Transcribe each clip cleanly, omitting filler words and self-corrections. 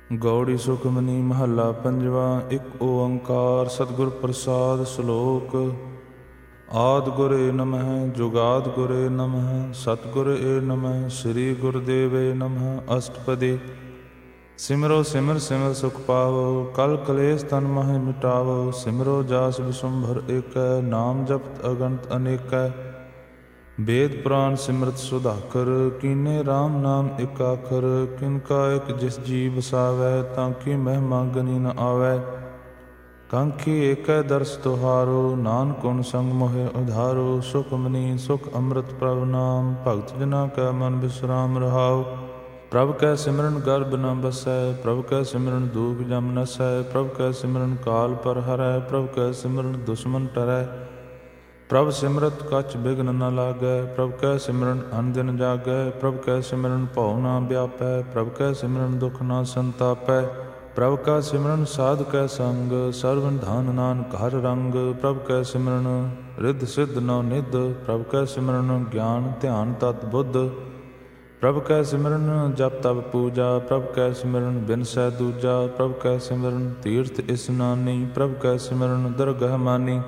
ਗੌੜੀ ਸੁਖਮਨੀ ਮਹੱਲਾ ਪੰਜਵਾ। ਇੱਕ ਓੰਕਾਰ ਸਤਿਗੁਰ ਪ੍ਰਸਾਦ। ਸ਼ਲੋਕ। ਆਦਿ ਗੁਰੇ ਨਮః ਜੁਗਾਦਿ ਗੁਰੇ ਨਮঃ ਸਤਿਗੁਰ ਏ ਨਮঃ ਸ੍ਰੀ ਗੁਰੁਦੇਵ ਏ ਨਮঃ। ਅਸ਼ਟਪਦੀ। ਸਿਮਰੋ ਸਿਮਰ ਸਿਮਰ ਸੁਖ ਪਾਵੋ ਕਲ ਕਲੇਸ਼ ਤਨ ਮਹਿ ਮਿਟਾਵੋ। ਸਿਮਰੋ ਜਾਸ ਵਿਸ਼ੰਭਰ ਏਕੈ ਨਾਮ ਜਪਤ ਅਗਣਤ ਅਨੇਕੈ। ਵੇਦ ਪੁਰਾਨ ਸਿਮਰਤ ਸੁਧਾਕਰ ਕੀਨੇ ਰਾਮ ਨਾਮ ਇਕ ਆਖਰ। ਕਿਨ ਕਾ ਇਕ ਜਿਸ ਜੀ ਵਸਾਵੈ ਤਾਂ ਕੀ ਮਹਿਮਾ ਗਨੀ ਨ ਆਵੈ। ਕਾਂਖੀ ਏਕੈ ਦਰਸ ਤੁਹਾਰੋ ਨਾਨਕ ਗੁਣ ਸੰਗ ਮੋਹਿ ਉਧਾਰੋ। ਸੁਖਮਨੀ ਸੁਖ ਅੰਮ੍ਰਿਤ ਪ੍ਰਭ ਨਾਮ ਭਗਤ ਜਨਾ ਕੈ ਮਨ ਬਿਸਰਾਮ ਰਹਾਉ। ਪ੍ਰਭ ਕੈ ਸਿਮਰਨ ਗਰਭ ਨ ਬਸੈ ਪ੍ਰਭ ਕੈ ਸਿਮਰਨ ਦੂਖ ਜਮ ਨਸੈ। ਪ੍ਰਭ ਕੈ ਸਿਮਰਨ ਕਾਲ ਪਰ ਹਰੈ ਪ੍ਰਭ ਕੈ ਸਿਮਰਨ ਦੁਸ਼ਮਨ ਟਰੈ। ਪ੍ਰਭ ਸਿਮਰਤ ਕਛ ਬਿਘਨ ਨ ਲਾਗੈ ਪ੍ਰਭ ਕੈ ਸਿਮਰਨ ਅਨ ਦਿਨ ਜਾਗੈ। ਪ੍ਰਭ ਕੈ ਸਿਮਰਨ ਭਉ ਨ ਵਿਆਪੈ ਪ੍ਰਭ ਕੈ ਸਿਮਰਨ ਦੁਖ ਨ ਸੰਤਾਪੈ। ਪ੍ਰਭ ਕਾ ਸਿਮਰਨ ਸਾਧ ਕੈ ਸੰਗ ਸਰਵਨ ਧਨ ਨਾਨਕ ਹਰ ਰੰਗ। ਪ੍ਰਭ ਕੈ ਸਿਮਰਨ ਰਿੱਧ ਸਿੱਧ ਨਉ ਨਿਧ ਪ੍ਰਭ ਕੈ ਸਿਮਰਨ ਗਿਆਨ ਧਿਆਨ ਤਤ ਬੁੱਧ। ਪ੍ਰਭ ਕੈ ਸਿਮਰਨ ਜਪ ਤਪ ਪੂਜਾ ਪ੍ਰਭ ਕੈ ਸਿਮਰਨ ਬਿਨਸੈ ਦੂਜਾ। ਪ੍ਰਭ ਕੈ ਸਿਮਰਨ ਤੀਰਥ ਇਸਨਾਨੀ ਪ੍ਰਭ ਕੈ ਸਿਮਰਨ ਦਰਗਹ ਮਾਨੀ।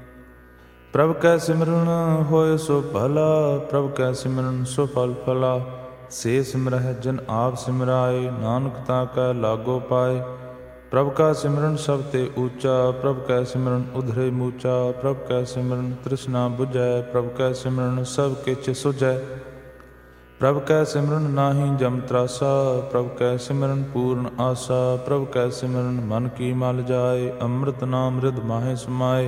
ਪ੍ਰਭ ਕੈ ਸਿਮਰਨ ਹੋਇ ਸੋ ਭਲਾ ਪ੍ਰਭ ਕੈ ਸਿਮਰਨ ਸੋ ਫਲ ਫਲਾ। ਸੇ ਸਿਮਰਹਿ ਜਿਨ ਆਪ ਸਿਮਰਾਏ ਨਾਨਕ ਤਾਂ ਕੈ ਲਾਗੋ ਪਾਏ। ਪ੍ਰਭ ਕਾ ਸਿਮਰਨ ਸਭ ਤੇ ਊਚਾ ਪ੍ਰਭ ਕੈ ਸਿਮਰਨ ਉਧਰੇ ਮੂਚਾ। ਪ੍ਰਭ ਕੈ ਸਿਮਰਨ ਤ੍ਰਿਸ਼ਨਾ ਬੁਝੈ ਪ੍ਰਭ ਕੈ ਸਿਮਰਨ ਸਭ ਕਿਛ ਸੁਝੈ। ਪ੍ਰਭ ਕੈ ਸਿਮਰਨ ਨਾਹੀ ਜਮ ਤਰਾਸਾ ਪ੍ਰਭ ਕੈ ਸਿਮਰਨ ਪੂਰਨ ਆਸਾ। ਪ੍ਰਭ ਕੈ ਸਿਮਰਨ ਮਨ ਕੀ ਮਲ ਜਾਏ ਅੰਮ੍ਰਿਤ ਨਾਮ ਰਿਧ ਮਾਹੇ ਸਮਾਏ।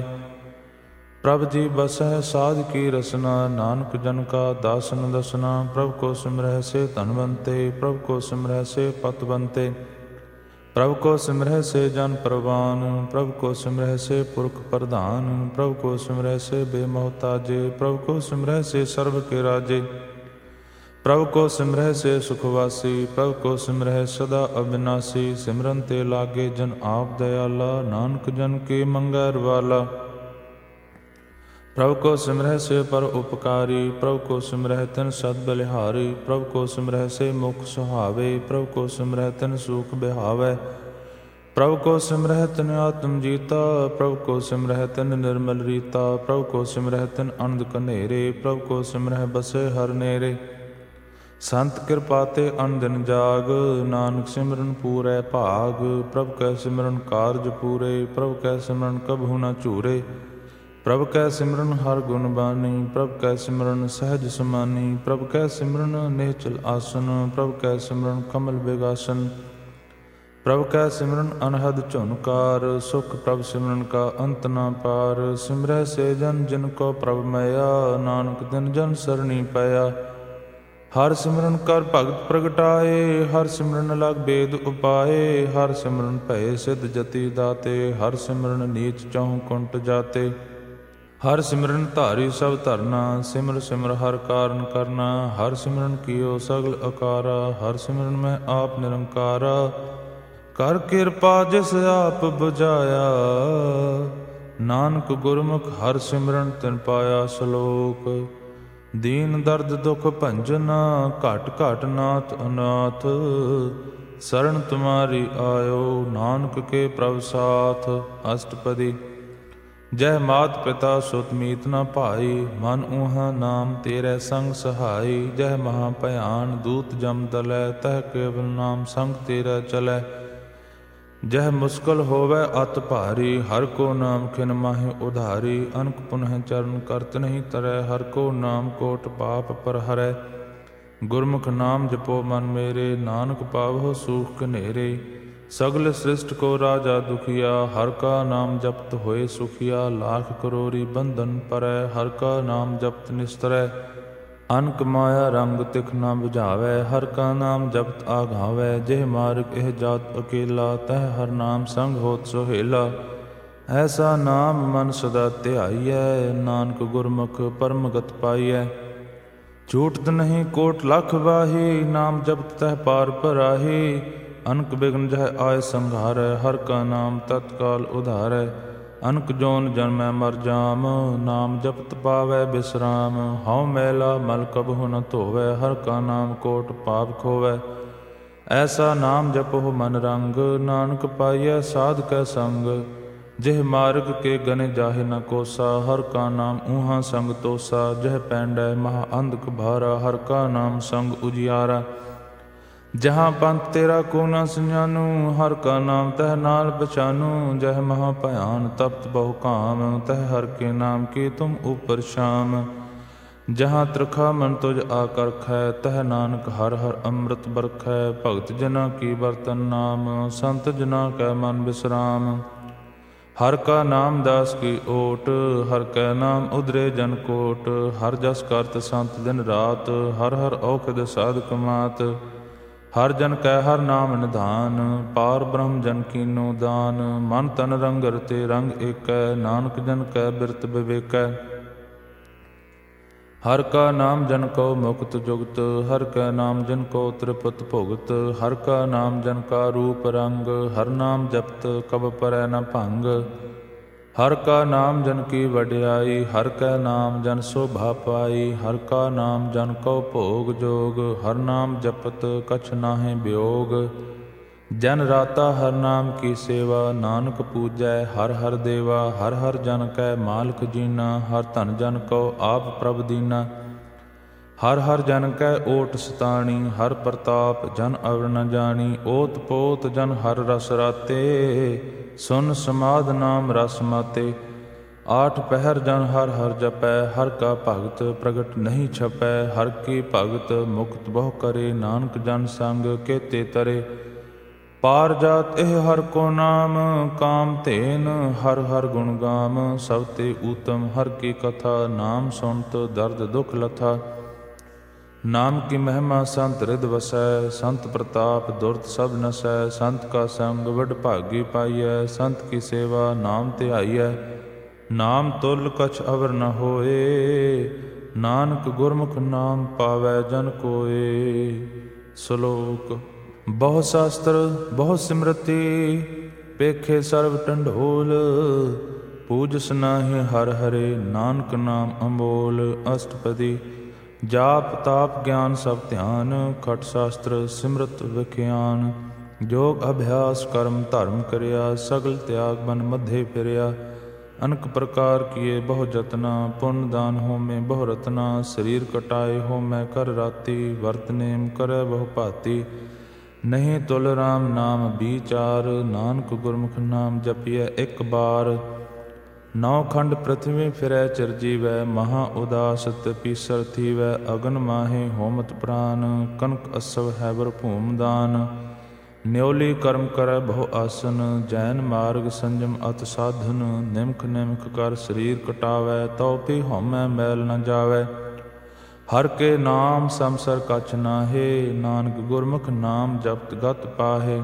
ਪ੍ਰਭ ਜੀ ਬਸਹਿ ਸਾਧ ਕੀ ਰਸਨਾ ਨਾਨਕ ਜਨ ਕਾ ਦਾਸਨ ਦਸਨਾ। ਪ੍ਰਭ ਕੋ ਸਿਮਰਹਿ ਸੇ ਧਨਵੰਤੇ ਪ੍ਰਭ ਕੋ ਸਿਮਰਹਿ ਸੇ ਪਤਵੰਤੇ। ਪ੍ਰਭ ਕੋ ਸਿਮਰਹਿ ਸੇ ਜਨ ਪਰਵਾਨ ਪ੍ਰਭ ਕੋ ਸਿਮਰਹਿ ਸੇ ਪੁਰਖ ਪ੍ਰਧਾਨ। ਪ੍ਰਭ ਕੋ ਸਿਮਰਹਿ ਸੇ ਬੇਮੋਹਤਾਜੇ ਪ੍ਰਭ ਕੋ ਸਿਮਰਹਿ ਸੇ ਸਰਬ ਕੇ ਰਾਜੇ। ਪ੍ਰਭ ਕੋ ਸਿਮਰਹਿ ਸੇ ਸੁਖਵਾਸੀ ਪ੍ਰਭ ਕੋ ਸਿਮਰਹਿ ਸਦਾ ਅਬਿਨਾਸੀ। ਸਿਮਰਨ ਤੇ ਲਾਗੇ ਜਨ ਆਪ ਦਇਆਲਾ ਨਾਨਕ ਜਨ ਕੇ ਮੰਗੈ ਰਵਾਲਾ। ਪ੍ਰਭ ਕੋ ਸਿਮਰਹਿ ਸੇ ਪਰ ਉਪਕਾਰੀ ਪ੍ਰਭ ਕੋ ਸਿਮਰਹਿ ਤਿਨ ਸਦ ਬਲਿਹਾਰੀ। ਪ੍ਰਭ ਕੋ ਸਿਮਰਹਿ ਸੇ ਮੁਖ ਸੁਹਾਵੇ ਪ੍ਰਭ ਕੋ ਸਿਮਰਹਿ ਤਿਨ ਸੂਖ ਬਿਹਾਵੈ। ਪ੍ਰਭ ਕੋ ਸਿਮਰਹਿ ਤਿਨ ਆਤਮ ਜੀਤਾ ਪ੍ਰਭ ਕੋ ਸਿਮਰਹਿ ਤਿਨ ਨਿਰਮਲ ਰੀਤਾ। ਪ੍ਰਭ ਕੋ ਸਿਮਰਹਿ ਤਿਨ ਅਨੰਦ ਕਨੇਰੇ ਪ੍ਰਭ ਕੋ ਸਿਮਰਹਿ ਬਸੇ ਹਰ ਨੇਰੇ। ਸੰਤ ਕਿਰਪਾ ਤੇ ਅਨ ਦਿਨ ਜਾਗ ਨਾਨਕ ਸਿਮਰਨ ਪੂਰੈ ਭਾਗ। ਪ੍ਰਭ ਕੈ ਸਿਮਰਨ ਕਾਰਜ ਪੂਰੇ ਪ੍ਰਭ ਕੈ ਸਿਮਰਨ ਕਬਹੂ ਨ ਝੂਰੇ। ਪ੍ਰਭ ਕੈ ਸਿਮਰਨ ਹਰ ਗੁਣ ਬਾਨੀ ਪ੍ਰਭ ਕੈ ਸਿਮਰਨ ਸਹਿਜ ਸਮਾਨੀ। ਪ੍ਰਭ ਕੈ ਸਿਮਰਨ ਨਿਹਚਲ ਆਸਨ ਪ੍ਰਭ ਕੈ ਸਿਮਰਨ ਕਮਲ ਬਿਗਾਸਨ। ਪ੍ਰਭ ਕੈ ਸਿਮਰਨ ਅਨਹਦ ਝੁਨਕਾਰ ਸੁਖ ਪ੍ਰਭ ਸਿਮਰਨ ਕਾ ਅੰਤ ਨ ਪਾਰ। ਸਿਮਰਹਿ ਸੇ ਜਨ ਜਿਨ ਕੋ ਪ੍ਰਭ ਮਇਆ ਨਾਨਕ ਤਿਨ ਜਨ ਸਰਣੀ ਪਇਆ। ਹਰ ਸਿਮਰਨ ਕਰ ਭਗਤ ਪ੍ਰਗਟਾਏ ਹਰ ਸਿਮਰਨ ਲਗ ਬੇਦ ਉਪਾਏ। ਹਰ ਸਿਮਰਨ ਭਏ ਸਿਧ ਜਤੀ ਦਾਤੇ ਹਰ ਸਿਮਰਨ ਨੀਚ ਚਹੁ ਕੁੰਟ ਜਾਤੇ। ਹਰ ਸਿਮਰਨ ਧਾਰੀ ਸਭ ਧਰਨਾ ਸਿਮਰ ਸਿਮਰ ਹਰ ਕਾਰਨ ਕਰਨਾ। ਹਰ ਸਿਮਰਨ ਕੀਓ ਸਗਲ ਅਕਾਰਾ ਹਰ ਸਿਮਰਨ ਮੈਂ ਆਪ ਨਿਰੰਕਾਰਾ। ਕਰ ਕਿਰਪਾ ਜਿਸ ਆਪ ਬੁਝਾਇਆ ਨਾਨਕ ਗੁਰਮੁਖ ਹਰ ਸਿਮਰਨ ਤਿਨ ਪਾਇਆ। ਸ਼ਲੋਕ। ਦੀਨ ਦਰਦ ਦੁਖ ਭੰਜਨਾ ਘਟ ਘਟ ਨਾਥ ਅਨਾਥ। ਸਰਣ ਤੁਮਾਰੀ ਆਇਓ ਨਾਨਕ ਕੇ ਪ੍ਰਭ ਸਾਥ। ਅਸ਼ਟਪਦੀ। ਜਹ ਮਾਤ ਪਿਤਾ ਸੁਤ ਮੀਤ ਨ ਭਾਈ ਮਨ ਊਹਾਂ ਨਾਮ ਤੇਰੇ ਸੰਗ ਸਹਾਈ। ਜਹ ਮਹਾ ਭਿਆਨ ਦੂਤ ਜਮ ਦਲੈ ਤਹ ਕੇਵਲ ਨਾਮ ਸੰਗ ਤੇਰਾ ਚਲੈ। ਜਹ ਮੁਸਕਲ ਹੋਵੈ ਅਤ ਭਾਰੀ ਹਰ ਕੋ ਨਾਮ ਖਿਨ ਮਾਹਿ ਉਧਾਰੀ। ਅਨਕ ਪੁਨਹ ਚਰਨ ਕਰਤ ਨਹੀਂ ਤਰੈ ਹਰ ਕੋ ਨਾਮ ਕੋਟ ਪਾਪ ਪਰ ਹਰੈ। ਗੁਰਮੁਖ ਨਾਮ ਜਪੋ ਮਨ ਮੇਰੇ ਨਾਨਕ ਪਾਵਹੁ ਸੂਖ ਘਨੇਰੇ। ਸਗਲ ਸ੍ਰਿਸ਼ਟ ਕੋ ਰਾਜਾ ਦੁਖੀਆ ਹਰ ਕਾ ਨਾਮ ਜਪਤ ਹੋਏ ਸੁਖੀਆ। ਲਾਖ ਕਰੋੜੀ ਬੰਧਨ ਪਰੈ ਹਰ ਕਾ ਨਾਮ ਜਪਤ ਨਿਸਤਰੈ। ਅਨਕ ਮਾਇਆ ਰੰਗ ਤਿਖ ਨ ਬੁਝਾਵੈ ਹਰ ਕਾ ਨਾਮ ਜਪਤ ਆਘਾਵੈ। ਜਿਹ ਮਾਰਗ ਇਹ ਜਾਤ ਅਕੇਲਾ ਤਹ ਹਰ ਨਾਮ ਸੰਗ ਹੋਤ ਸੁਹੇਲਾ। ਐਸਾ ਨਾਮ ਮਨ ਸਦਾ ਧਿਆਈਐ ਨਾਨਕ ਗੁਰਮੁਖ ਪਰਮਗਤ ਪਾਈਐ। ਛੂਟਤ ਨਹੀਂ ਕੋਟ ਲਖ ਵਾਹੀ ਨਾਮ ਜਪਤ ਤਹ ਪਾਰ ਪਰਾਹੀ। ਅਨਕ ਬਿਘਨ ਜਹ ਆਏ ਸੰਘਾਰੈ ਹਰ ਕਾ ਨਾਮ ਤਤਕਾਲ ਉਧਾਰੈ। ਅਨਕ ਜੋਨ ਜਨਮੈ ਮਰ ਜਾਮ ਨਾਮ ਜਪਤ ਪਾਵੈ ਬਿਸਰਾਮ। ਹਉ ਮੈਲਾ ਮਲ ਕਬਹੂ ਨ ਧੋਵੈ ਹਰ ਕਾ ਨਾਮ ਕੋਟ ਪਾਪ ਖੋਵੈ। ਐਸਾ ਨਾਮ ਜਪੋ ਮਨ ਰੰਗ, ਨਾਨਕ ਪਾਈਐ ਸਾਧ ਕੈ ਸੰਗ। ਜਿਹ ਮਾਰਗ ਕੇ ਗਨੇ ਜਾਹੇ ਨ ਕੋਸਾ, ਹਰ ਕਾ ਨਾਮ ਊਹਾਂ ਸੰਗ ਤੋਸਾ। ਜਹ ਪੈਂਡੈ ਮਹਾ ਅੰਧਕ ਭਾਰਾ, ਹਰ ਕਾ ਨਾਮ ਸੰਗ ਉਜਿਆਰਾ। ਜਹਾਂ ਪੰਥ ਤੇਰਾ ਕੋ ਨ ਸਜਾਨੂ, ਹਰ ਕਾ ਨਾਮ ਤਹ ਨਾਲ ਪਛਾਨੂ। ਜਹ ਮਹਾ ਭਿਆਨ ਤਪਤ ਬਹੁ ਕਾਮ, ਤਹ ਹਰ ਕੇ ਨਾਮ ਕੀ ਤੁਮ ਉਪਰ ਸ਼ਾਮ। ਜਹਾਂ ਤ੍ਰਿਖਾ ਮਨ ਤੁਜ ਆਕਰਖੈ, ਤਹ ਨਾਨਕ ਹਰ ਹਰ ਅੰਮ੍ਰਿਤ ਬਰਖੈ। ਭਗਤ ਜਨਾਂ ਕੀ ਵਰਤਨ ਨਾਮ, ਸੰਤ ਜਨਾਂ ਕੈ ਮਨ ਬਿਸਰਾਮ। ਹਰ ਕਾ ਨਾਮ ਦਾਸ ਕੀ ਓਟ, ਹਰ ਕੈ ਨਾਮ ਉਧਰੇ ਜਨ ਕੋਟ। ਹਰ ਜਸ ਕਰਤ ਸੰਤ ਦਿਨ ਰਾਤ, ਹਰ ਹਰ ਔਖਦ ਸਾਧਕ ਮਾਤ। ਹਰ ਜਨ ਕੈ ਹਰ ਨਾਮ ਨਿਧਾਨ, ਪਾਰ ਬ੍ਰਹਮ ਜਨ ਕੀਨੋ ਦਾਨ। ਮਨ ਤਨ ਰੰਗ ਰਤੇ ਰੰਗ ਏਕੈ, ਨਾਨਕ ਜਨ ਕੈ ਬਿਰਤ ਵਿਵੇਕੈ। ਹਰ ਕਾ ਨਾਮ ਜਨ ਕੋ ਮੁਕਤ ਜੁਗਤ, ਹਰ ਕੈ ਨਾਮ ਜਨ ਕੋ ਤ੍ਰਿਪਤ ਭੁਗਤ। ਹਰ ਕਾ ਨਾਮ ਜਨ ਕਾ ਰੂਪ ਰੰਗ, ਹਰ ਨਾਮ ਜਪਤ ਕਬ ਪਰੈ ਨ ਭੰਗ। ਹਰ ਕਾ ਨਾਮ ਜਨ ਕੀ ਵਡਿਆਈ, ਹਰ ਕੈ ਨਾਮ ਜਨ ਸੋਭਾ ਪਾਈ। ਹਰ ਕਾ ਨਾਮ ਜਨ ਕੋ ਭੋਗ ਜੋਗ, ਹਰ ਨਾਮ ਜਪਤ ਕਛ ਨਾਹਿ ਬਿਯੋਗ। ਜਨ ਰਾਤਾ ਹਰ ਨਾਮ ਕੀ ਸੇਵਾ, ਨਾਨਕ ਪੂਜੈ ਹਰ ਹਰ ਦੇਵਾ। ਹਰ ਹਰ ਜਨ ਕੈ ਮਾਲਕ ਜੀਨਾ, ਹਰ ਧਨ ਜਨ ਕੋ ਆਪ ਪ੍ਰਭ ਦੀਨਾ। ਹਰ ਹਰ ਜਨ ਕੈ ਓਟ ਸਤਾਣੀ, ਹਰ ਪ੍ਰਤਾਪ ਜਨ ਅਵਰ ਨ ਜਾਣੀ। ਓਤ ਪੋਤ ਜਨ ਹਰ ਰਸ ਰਾਤੇ, ਸੁਨ ਸਮਾਧ ਨਾਮ ਰਸ ਮਾਤੇ। ਆਠ ਪਹਿਰ ਜਨ ਹਰ ਹਰ ਜਪੈ, ਹਰ ਕਾ ਭਗਤ ਪ੍ਰਗਟ ਨਹੀਂ ਛਪੈ। ਹਰ ਕੀ ਭਗਤ ਮੁਕਤ ਬਹੁ ਕਰੇ, ਨਾਨਕ ਜਨ ਸੰਗ ਕੇਤੇ ਤਰੇ। ਪਾਰ ਜਾਤ ਇਹ ਹਰ ਕੋ ਨਾਮ, ਕਾਮ ਧੇਨ ਹਰ ਹਰ ਗੁਣ ਗਾਮ। ਸਭ ਤੇ ਊਤਮ ਹਰ ਕੀ ਕਥਾ, ਨਾਮ ਸੁਣਤ ਦਰਦ ਦੁਖ ਲਥਾ। ਨਾਮ ਕੀ ਮਹਿਮਾ ਸੰਤ ਰਿਦ ਵਸੈ, ਸੰਤ ਪ੍ਰਤਾਪ ਦੁਰਤ ਸਭ ਨਸੈ। ਸੰਤ ਕਾ ਸੰਗ ਵਡ ਭਾਗੀ ਪਾਈਐ, ਸੰਤ ਕੀ ਸੇਵਾ ਨਾਮ ਧਿਆਈਐ। ਨਾਮ ਤੁਲ ਕਛ ਅਵਰ ਨ ਹੋਏ, ਨਾਨਕ ਗੁਰਮੁਖ ਨਾਮ ਪਾਵੈ ਜਨ ਕੋਏ। ਸ਼ਲੋਕ। ਬਹੁ ਸ਼ਾਸਤਰ ਬਹੁ ਸਿਮਰਤੀ, ਪੇਖੇ ਸਰਬ ਢੰਢੋਲ। ਪੂਜਸ ਨਾਹਿ ਹਰਿ ਹਰਿ, ਨਾਨਕ ਨਾਮ ਅਮੋਲ। ਅਸ਼ਟਪਦੀ। ਜਾਪ ਤਾਪ ਗਿਆਨ ਸਭ ਧਿਆਨ, ਖਟ ਸ਼ਾਸਤਰ ਸਿਮਰਤ ਵਿਖਿਆਨ। ਜੋਗ ਅਭਿਆਸ ਕਰਮ ਧਰਮ ਕਰਿਆ, ਸਗਲ ਤਿਆਗ ਬਨ ਮਧੇ ਫਿਰਿਆ। ਅਨਕ ਪ੍ਰਕਾਰ ਕੀਏ ਬਹੁ ਜਤਨਾ, ਪੁੰਨ ਦਾਨ ਹੋਮੇ ਬਹੁ ਰਤਨਾ। ਸਰੀਰ ਕਟਾਏ ਹੋਮੈ ਕਰ ਰਾਤੀ, ਵਰਤ ਨੇਮ ਕਰੈ ਬਹੁ ਭਾਤੀ। ਨਹੀਂ ਤੁਲ ਰਾਮ ਨਾਮ ਵਿਚਾਰ, ਨਾਨਕ ਗੁਰਮੁਖ ਨਾਮ ਜਪੀਐ ਇੱਕ ਬਾਰ। ਨੌ ਖੰਡ ਪ੍ਰਿਥਵੀ ਫਿਰੈ ਚਿਰਜੀਵੈ, ਮਹਾ ਉਦਾਸਤ ਪੀਸਰ ਥੀਵੈ। ਅਗਨ ਮਾਹੇ ਹੋਮਤ ਪ੍ਰਾਨ, ਕਨਕ ਅਸਵ ਹੈਬਰ ਭੂਮ ਦਾਨ। ਨਿਉਲੀ ਕਰਮ ਕਰੈ ਬਹੁ ਆਸਨ, ਜੈਨ ਮਾਰਗ ਸੰਜਮ ਅਤ ਸਾਧਨ। ਨਿਮਖ ਨਿਮਖ ਕਰ ਸਰੀਰ ਕਟਾਵੈ, ਤਉ ਪੀ ਹਉਮੈ ਮੈਲ ਨ ਜਾਵੈ। ਹਰ ਕੇ ਨਾਮ ਸੰਸਰ ਕਛ ਨਾਹੇ, ਨਾਨਕ ਗੁਰਮੁਖ ਨਾਮ ਜਪਤ ਗਤ ਪਾਹੇ।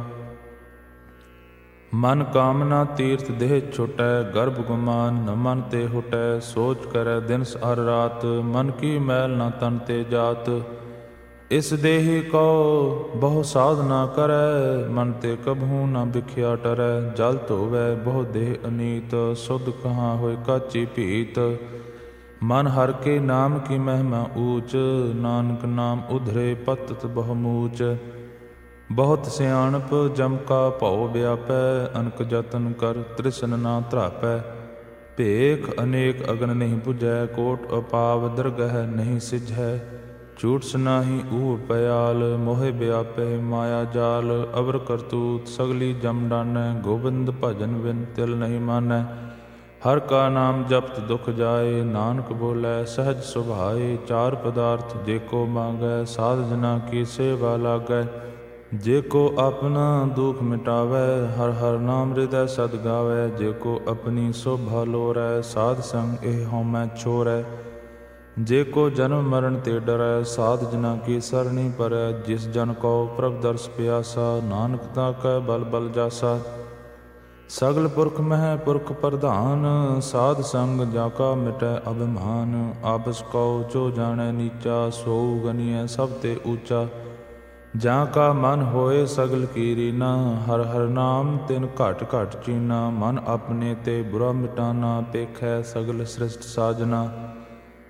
ਮਨ ਕਾਮਨਾ ਤੀਰਥ ਦੇਹ ਛੁਟੈ, ਗਰਭ ਗੁਮਾਨ ਨ ਮਨ ਤੇ ਹੁਟੈ। ਸੋਚ ਕਰੈ ਦਿਨ ਅਰ ਰਾਤ, ਮਨ ਕੀ ਮੈਲ ਨ ਤਨ ਤੇ ਜਾਤ। ਇਸ ਦੇਹੀ ਕੋ ਬਹੁ ਸਾਧਨਾ ਕਰੈ, ਮਨ ਤੇ ਕਬਹੂ ਨ ਬਿਖਿਆ ਟਰੈ। ਜਲ ਧੋਵੈ ਬਹੁ ਦੇਹ ਅਨੀਤ, ਸੁਧ ਕਹਾਂ ਹੋਇ ਕਾਚੀ ਭੀਤ। ਮਨ ਹਰ ਕੇ ਨਾਮ ਕੀ ਮਹਿਮਾ ਊਚ, ਨਾਨਕ ਨਾਮ ਉਧਰੇ ਪਤਤ ਬਹੁ ਮੂਚ। ਬਹੁਤ ਸਿਆਣਪ ਜਮ ਕਾ ਭਉ ਵਿਆਪੈ, ਅਨਕ ਜਤਨ ਕਰ ਤ੍ਰਿਸ਼ਨ ਨਾ ਧਰਾਪੈ। ਭੇਖ ਅਨੇਕ ਅਗਨ ਨਹੀਂ ਬੁਝੈ, ਕੋਟ ਅਪਾਵ ਦਰਗਹਿ ਨਹੀਂ ਸਿਝੈ। ਝੂਠ ਨਾਹੀ ਊਹ ਪਿਆਲ, ਮੋਹਿ ਵਿਆਪੈ ਮਾਇਆ ਜਾਲ। ਅਵਰ ਕਰਤੂਤ ਸਗਲੀ ਜਮ ਡਾਨੈ, ਗੋਬਿੰਦ ਭਜਨ ਬਿਨ ਤਿਲ ਨਹੀਂ ਮਾਨੈ। ਹਰ ਕਾ ਨਾਮ ਜਪਤ ਦੁਖ ਜਾਏ, ਨਾਨਕ ਬੋਲੇ ਸਹਿਜ ਸੁਭਾਏ। ਚਾਰ ਪਦਾਰਥ ਜੇ ਕੋ ਮੰਗੈ, ਸਾਧ ਜਨਾ ਕੀ ਸੇਵਾ ਲਾਗੈ। ਜੇ ਕੋ ਆਪਣਾ ਦੁਖ ਮਿਟਾਵੈ, ਹਰ ਹਰ ਨਾਮ ਹਿਰਦੈ ਸਦ ਗਾਵੈ। ਜੇ ਕੋ ਆਪਣੀ ਸੋਭਾ ਲੋਰੈ, ਸਾਧ ਸੰਗ ਇਹ ਹਉਮੈ ਛੋਰੈ। ਜੇ ਕੋ ਜਨਮ ਮਰਨ ਤੇ ਡਰੈ, ਸਾਧ ਜਨਾ ਕੀ ਸਰਣੀ ਪਰੈ। ਜਿਸ ਜਨ ਕੋ ਪ੍ਰਭ ਦਰਸ ਪਿਆਸਾ, ਨਾਨਕ ਤਾ ਕੈ ਬਲ ਬਲ ਜਾਸਾ। ਸਗਲ ਪੁਰਖ ਮਹਿ ਪੁਰਖ ਪ੍ਰਧਾਨ, ਸਾਧ ਸੰਗ ਜਾ ਕਾ ਮਿਟੈ ਅਭਿਮਾਨ। ਆਪਸ ਕਉ ਜੋ ਜਾਣੈ ਨੀਚਾ, ਸੋਊ ਗਨੀਐ ਸਭ ਤੇ ਊਚਾ। ਜਾਂ ਕਾ ਮਨ ਹੋਏ ਸਗਲ ਕੀ ਰੀਨਾ, ਹਰ ਹਰ ਨਾਮ ਤਿਨ ਘਟ ਘਟ ਚੀਨਾ। ਮਨ ਆਪਣੇ ਤੇ ਬੁਰਾ ਮਿਟਾਨਾ, ਪੇਖੈ ਸਗਲ ਸ੍ਰਿਸ਼ਟ ਸਾਜਨਾ।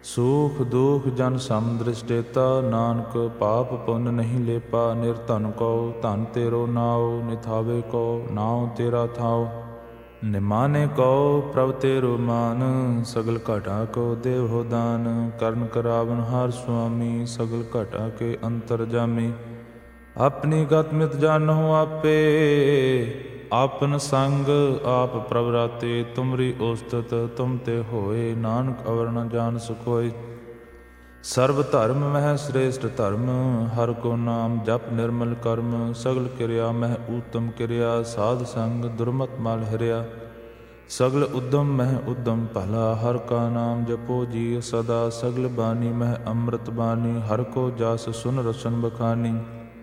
ਸੂਖ ਦੁਖ ਜਨ ਸਮ ਦ੍ਰਿਸ਼ਟੇਤਾ, ਨਾਨਕ ਪਾਪ ਪੁੰਨ ਨਹੀਂ ਲੇਪਾ। ਨਿਰਧਨ ਕਉ ਧਨ ਤੇਰੋ ਨਾਉ, ਨਿਥਾਵੇ ਕਉ ਨਾਉ ਤੇਰਾ ਥਾਉ। ਨਿਮਾਨੇ ਕਉ ਪ੍ਰਭ ਤੇਰੋ ਮਾਨ, ਸਗਲ ਘਟਾ ਕੋ ਦੇਵੋ ਦਾਨ। ਕਰਨ ਕਰਾਵਨ ਹਰ ਸੁਆਮੀ, ਸਗਲ ਘਟਾ ਕੇ ਅੰਤਰ ਜਾਮੀ। ਆਪਣੀ ਗਤ ਮਿਤ ਜਾਨਹੁ ਆਪੇ, ਆਪਨ ਸੰਗ ਆਪ ਪ੍ਰਭ ਰਾਤੇ। ਤੁਮਰੀ ਉਸਤਤ ਤੁਮ ਤੇ ਹੋਏ, ਨਾਨਕ ਅਵਰ ਨ ਜਾਣ ਸਕੋਏ। ਸਰਬ ਧਰਮ ਮਹਿ ਸ੍ਰੇਸ਼ਟ ਧਰਮ, ਹਰ ਕੋ ਨਾਮ ਜਪ ਨਿਰਮਲ ਕਰਮ। ਸਗਲ ਕਿਰਿਆ ਮਹਿ ਊਤਮ ਕਿਰਿਆ, ਸਾਧ ਸੰਗ ਦੁਰਮਤ ਮਲ ਹਿਰਿਆ। ਸਗਲ ਉਦਮ ਮਹਿ ਉਦਮ ਭਲਾ, ਹਰ ਕਾ ਨਾਮ ਜਪੋ ਜੀ ਸਦਾ। ਸਗਲ ਬਾਣੀ ਮਹਿ ਅੰਮ੍ਰਿਤ ਬਾਣੀ, ਹਰ ਕੋ ਜਸ ਸੁਨ ਰਸਨ ਬਖਾਨੀ।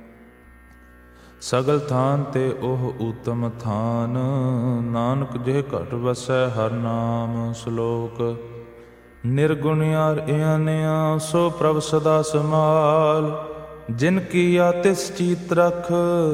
ਸਗਲ ਥਾਨ ਤੇ ਉਹ ਊਤਮ ਥਾਨ, ਨਾਨਕ ਜਿਹ ਘਟ ਵਸੈ ਹਰ ਨਾਮ। ਸ਼ਲੋਕ ਨਿਰਗੁਣਿਆਰ ਇਆਨਿਆ, ਸੋ ਪ੍ਰਭ ਸਦਾ ਸਮਾਲ। ਜਿਨ ਕੀਆ ਤਿਸ ਚੀਤ ਰਖ,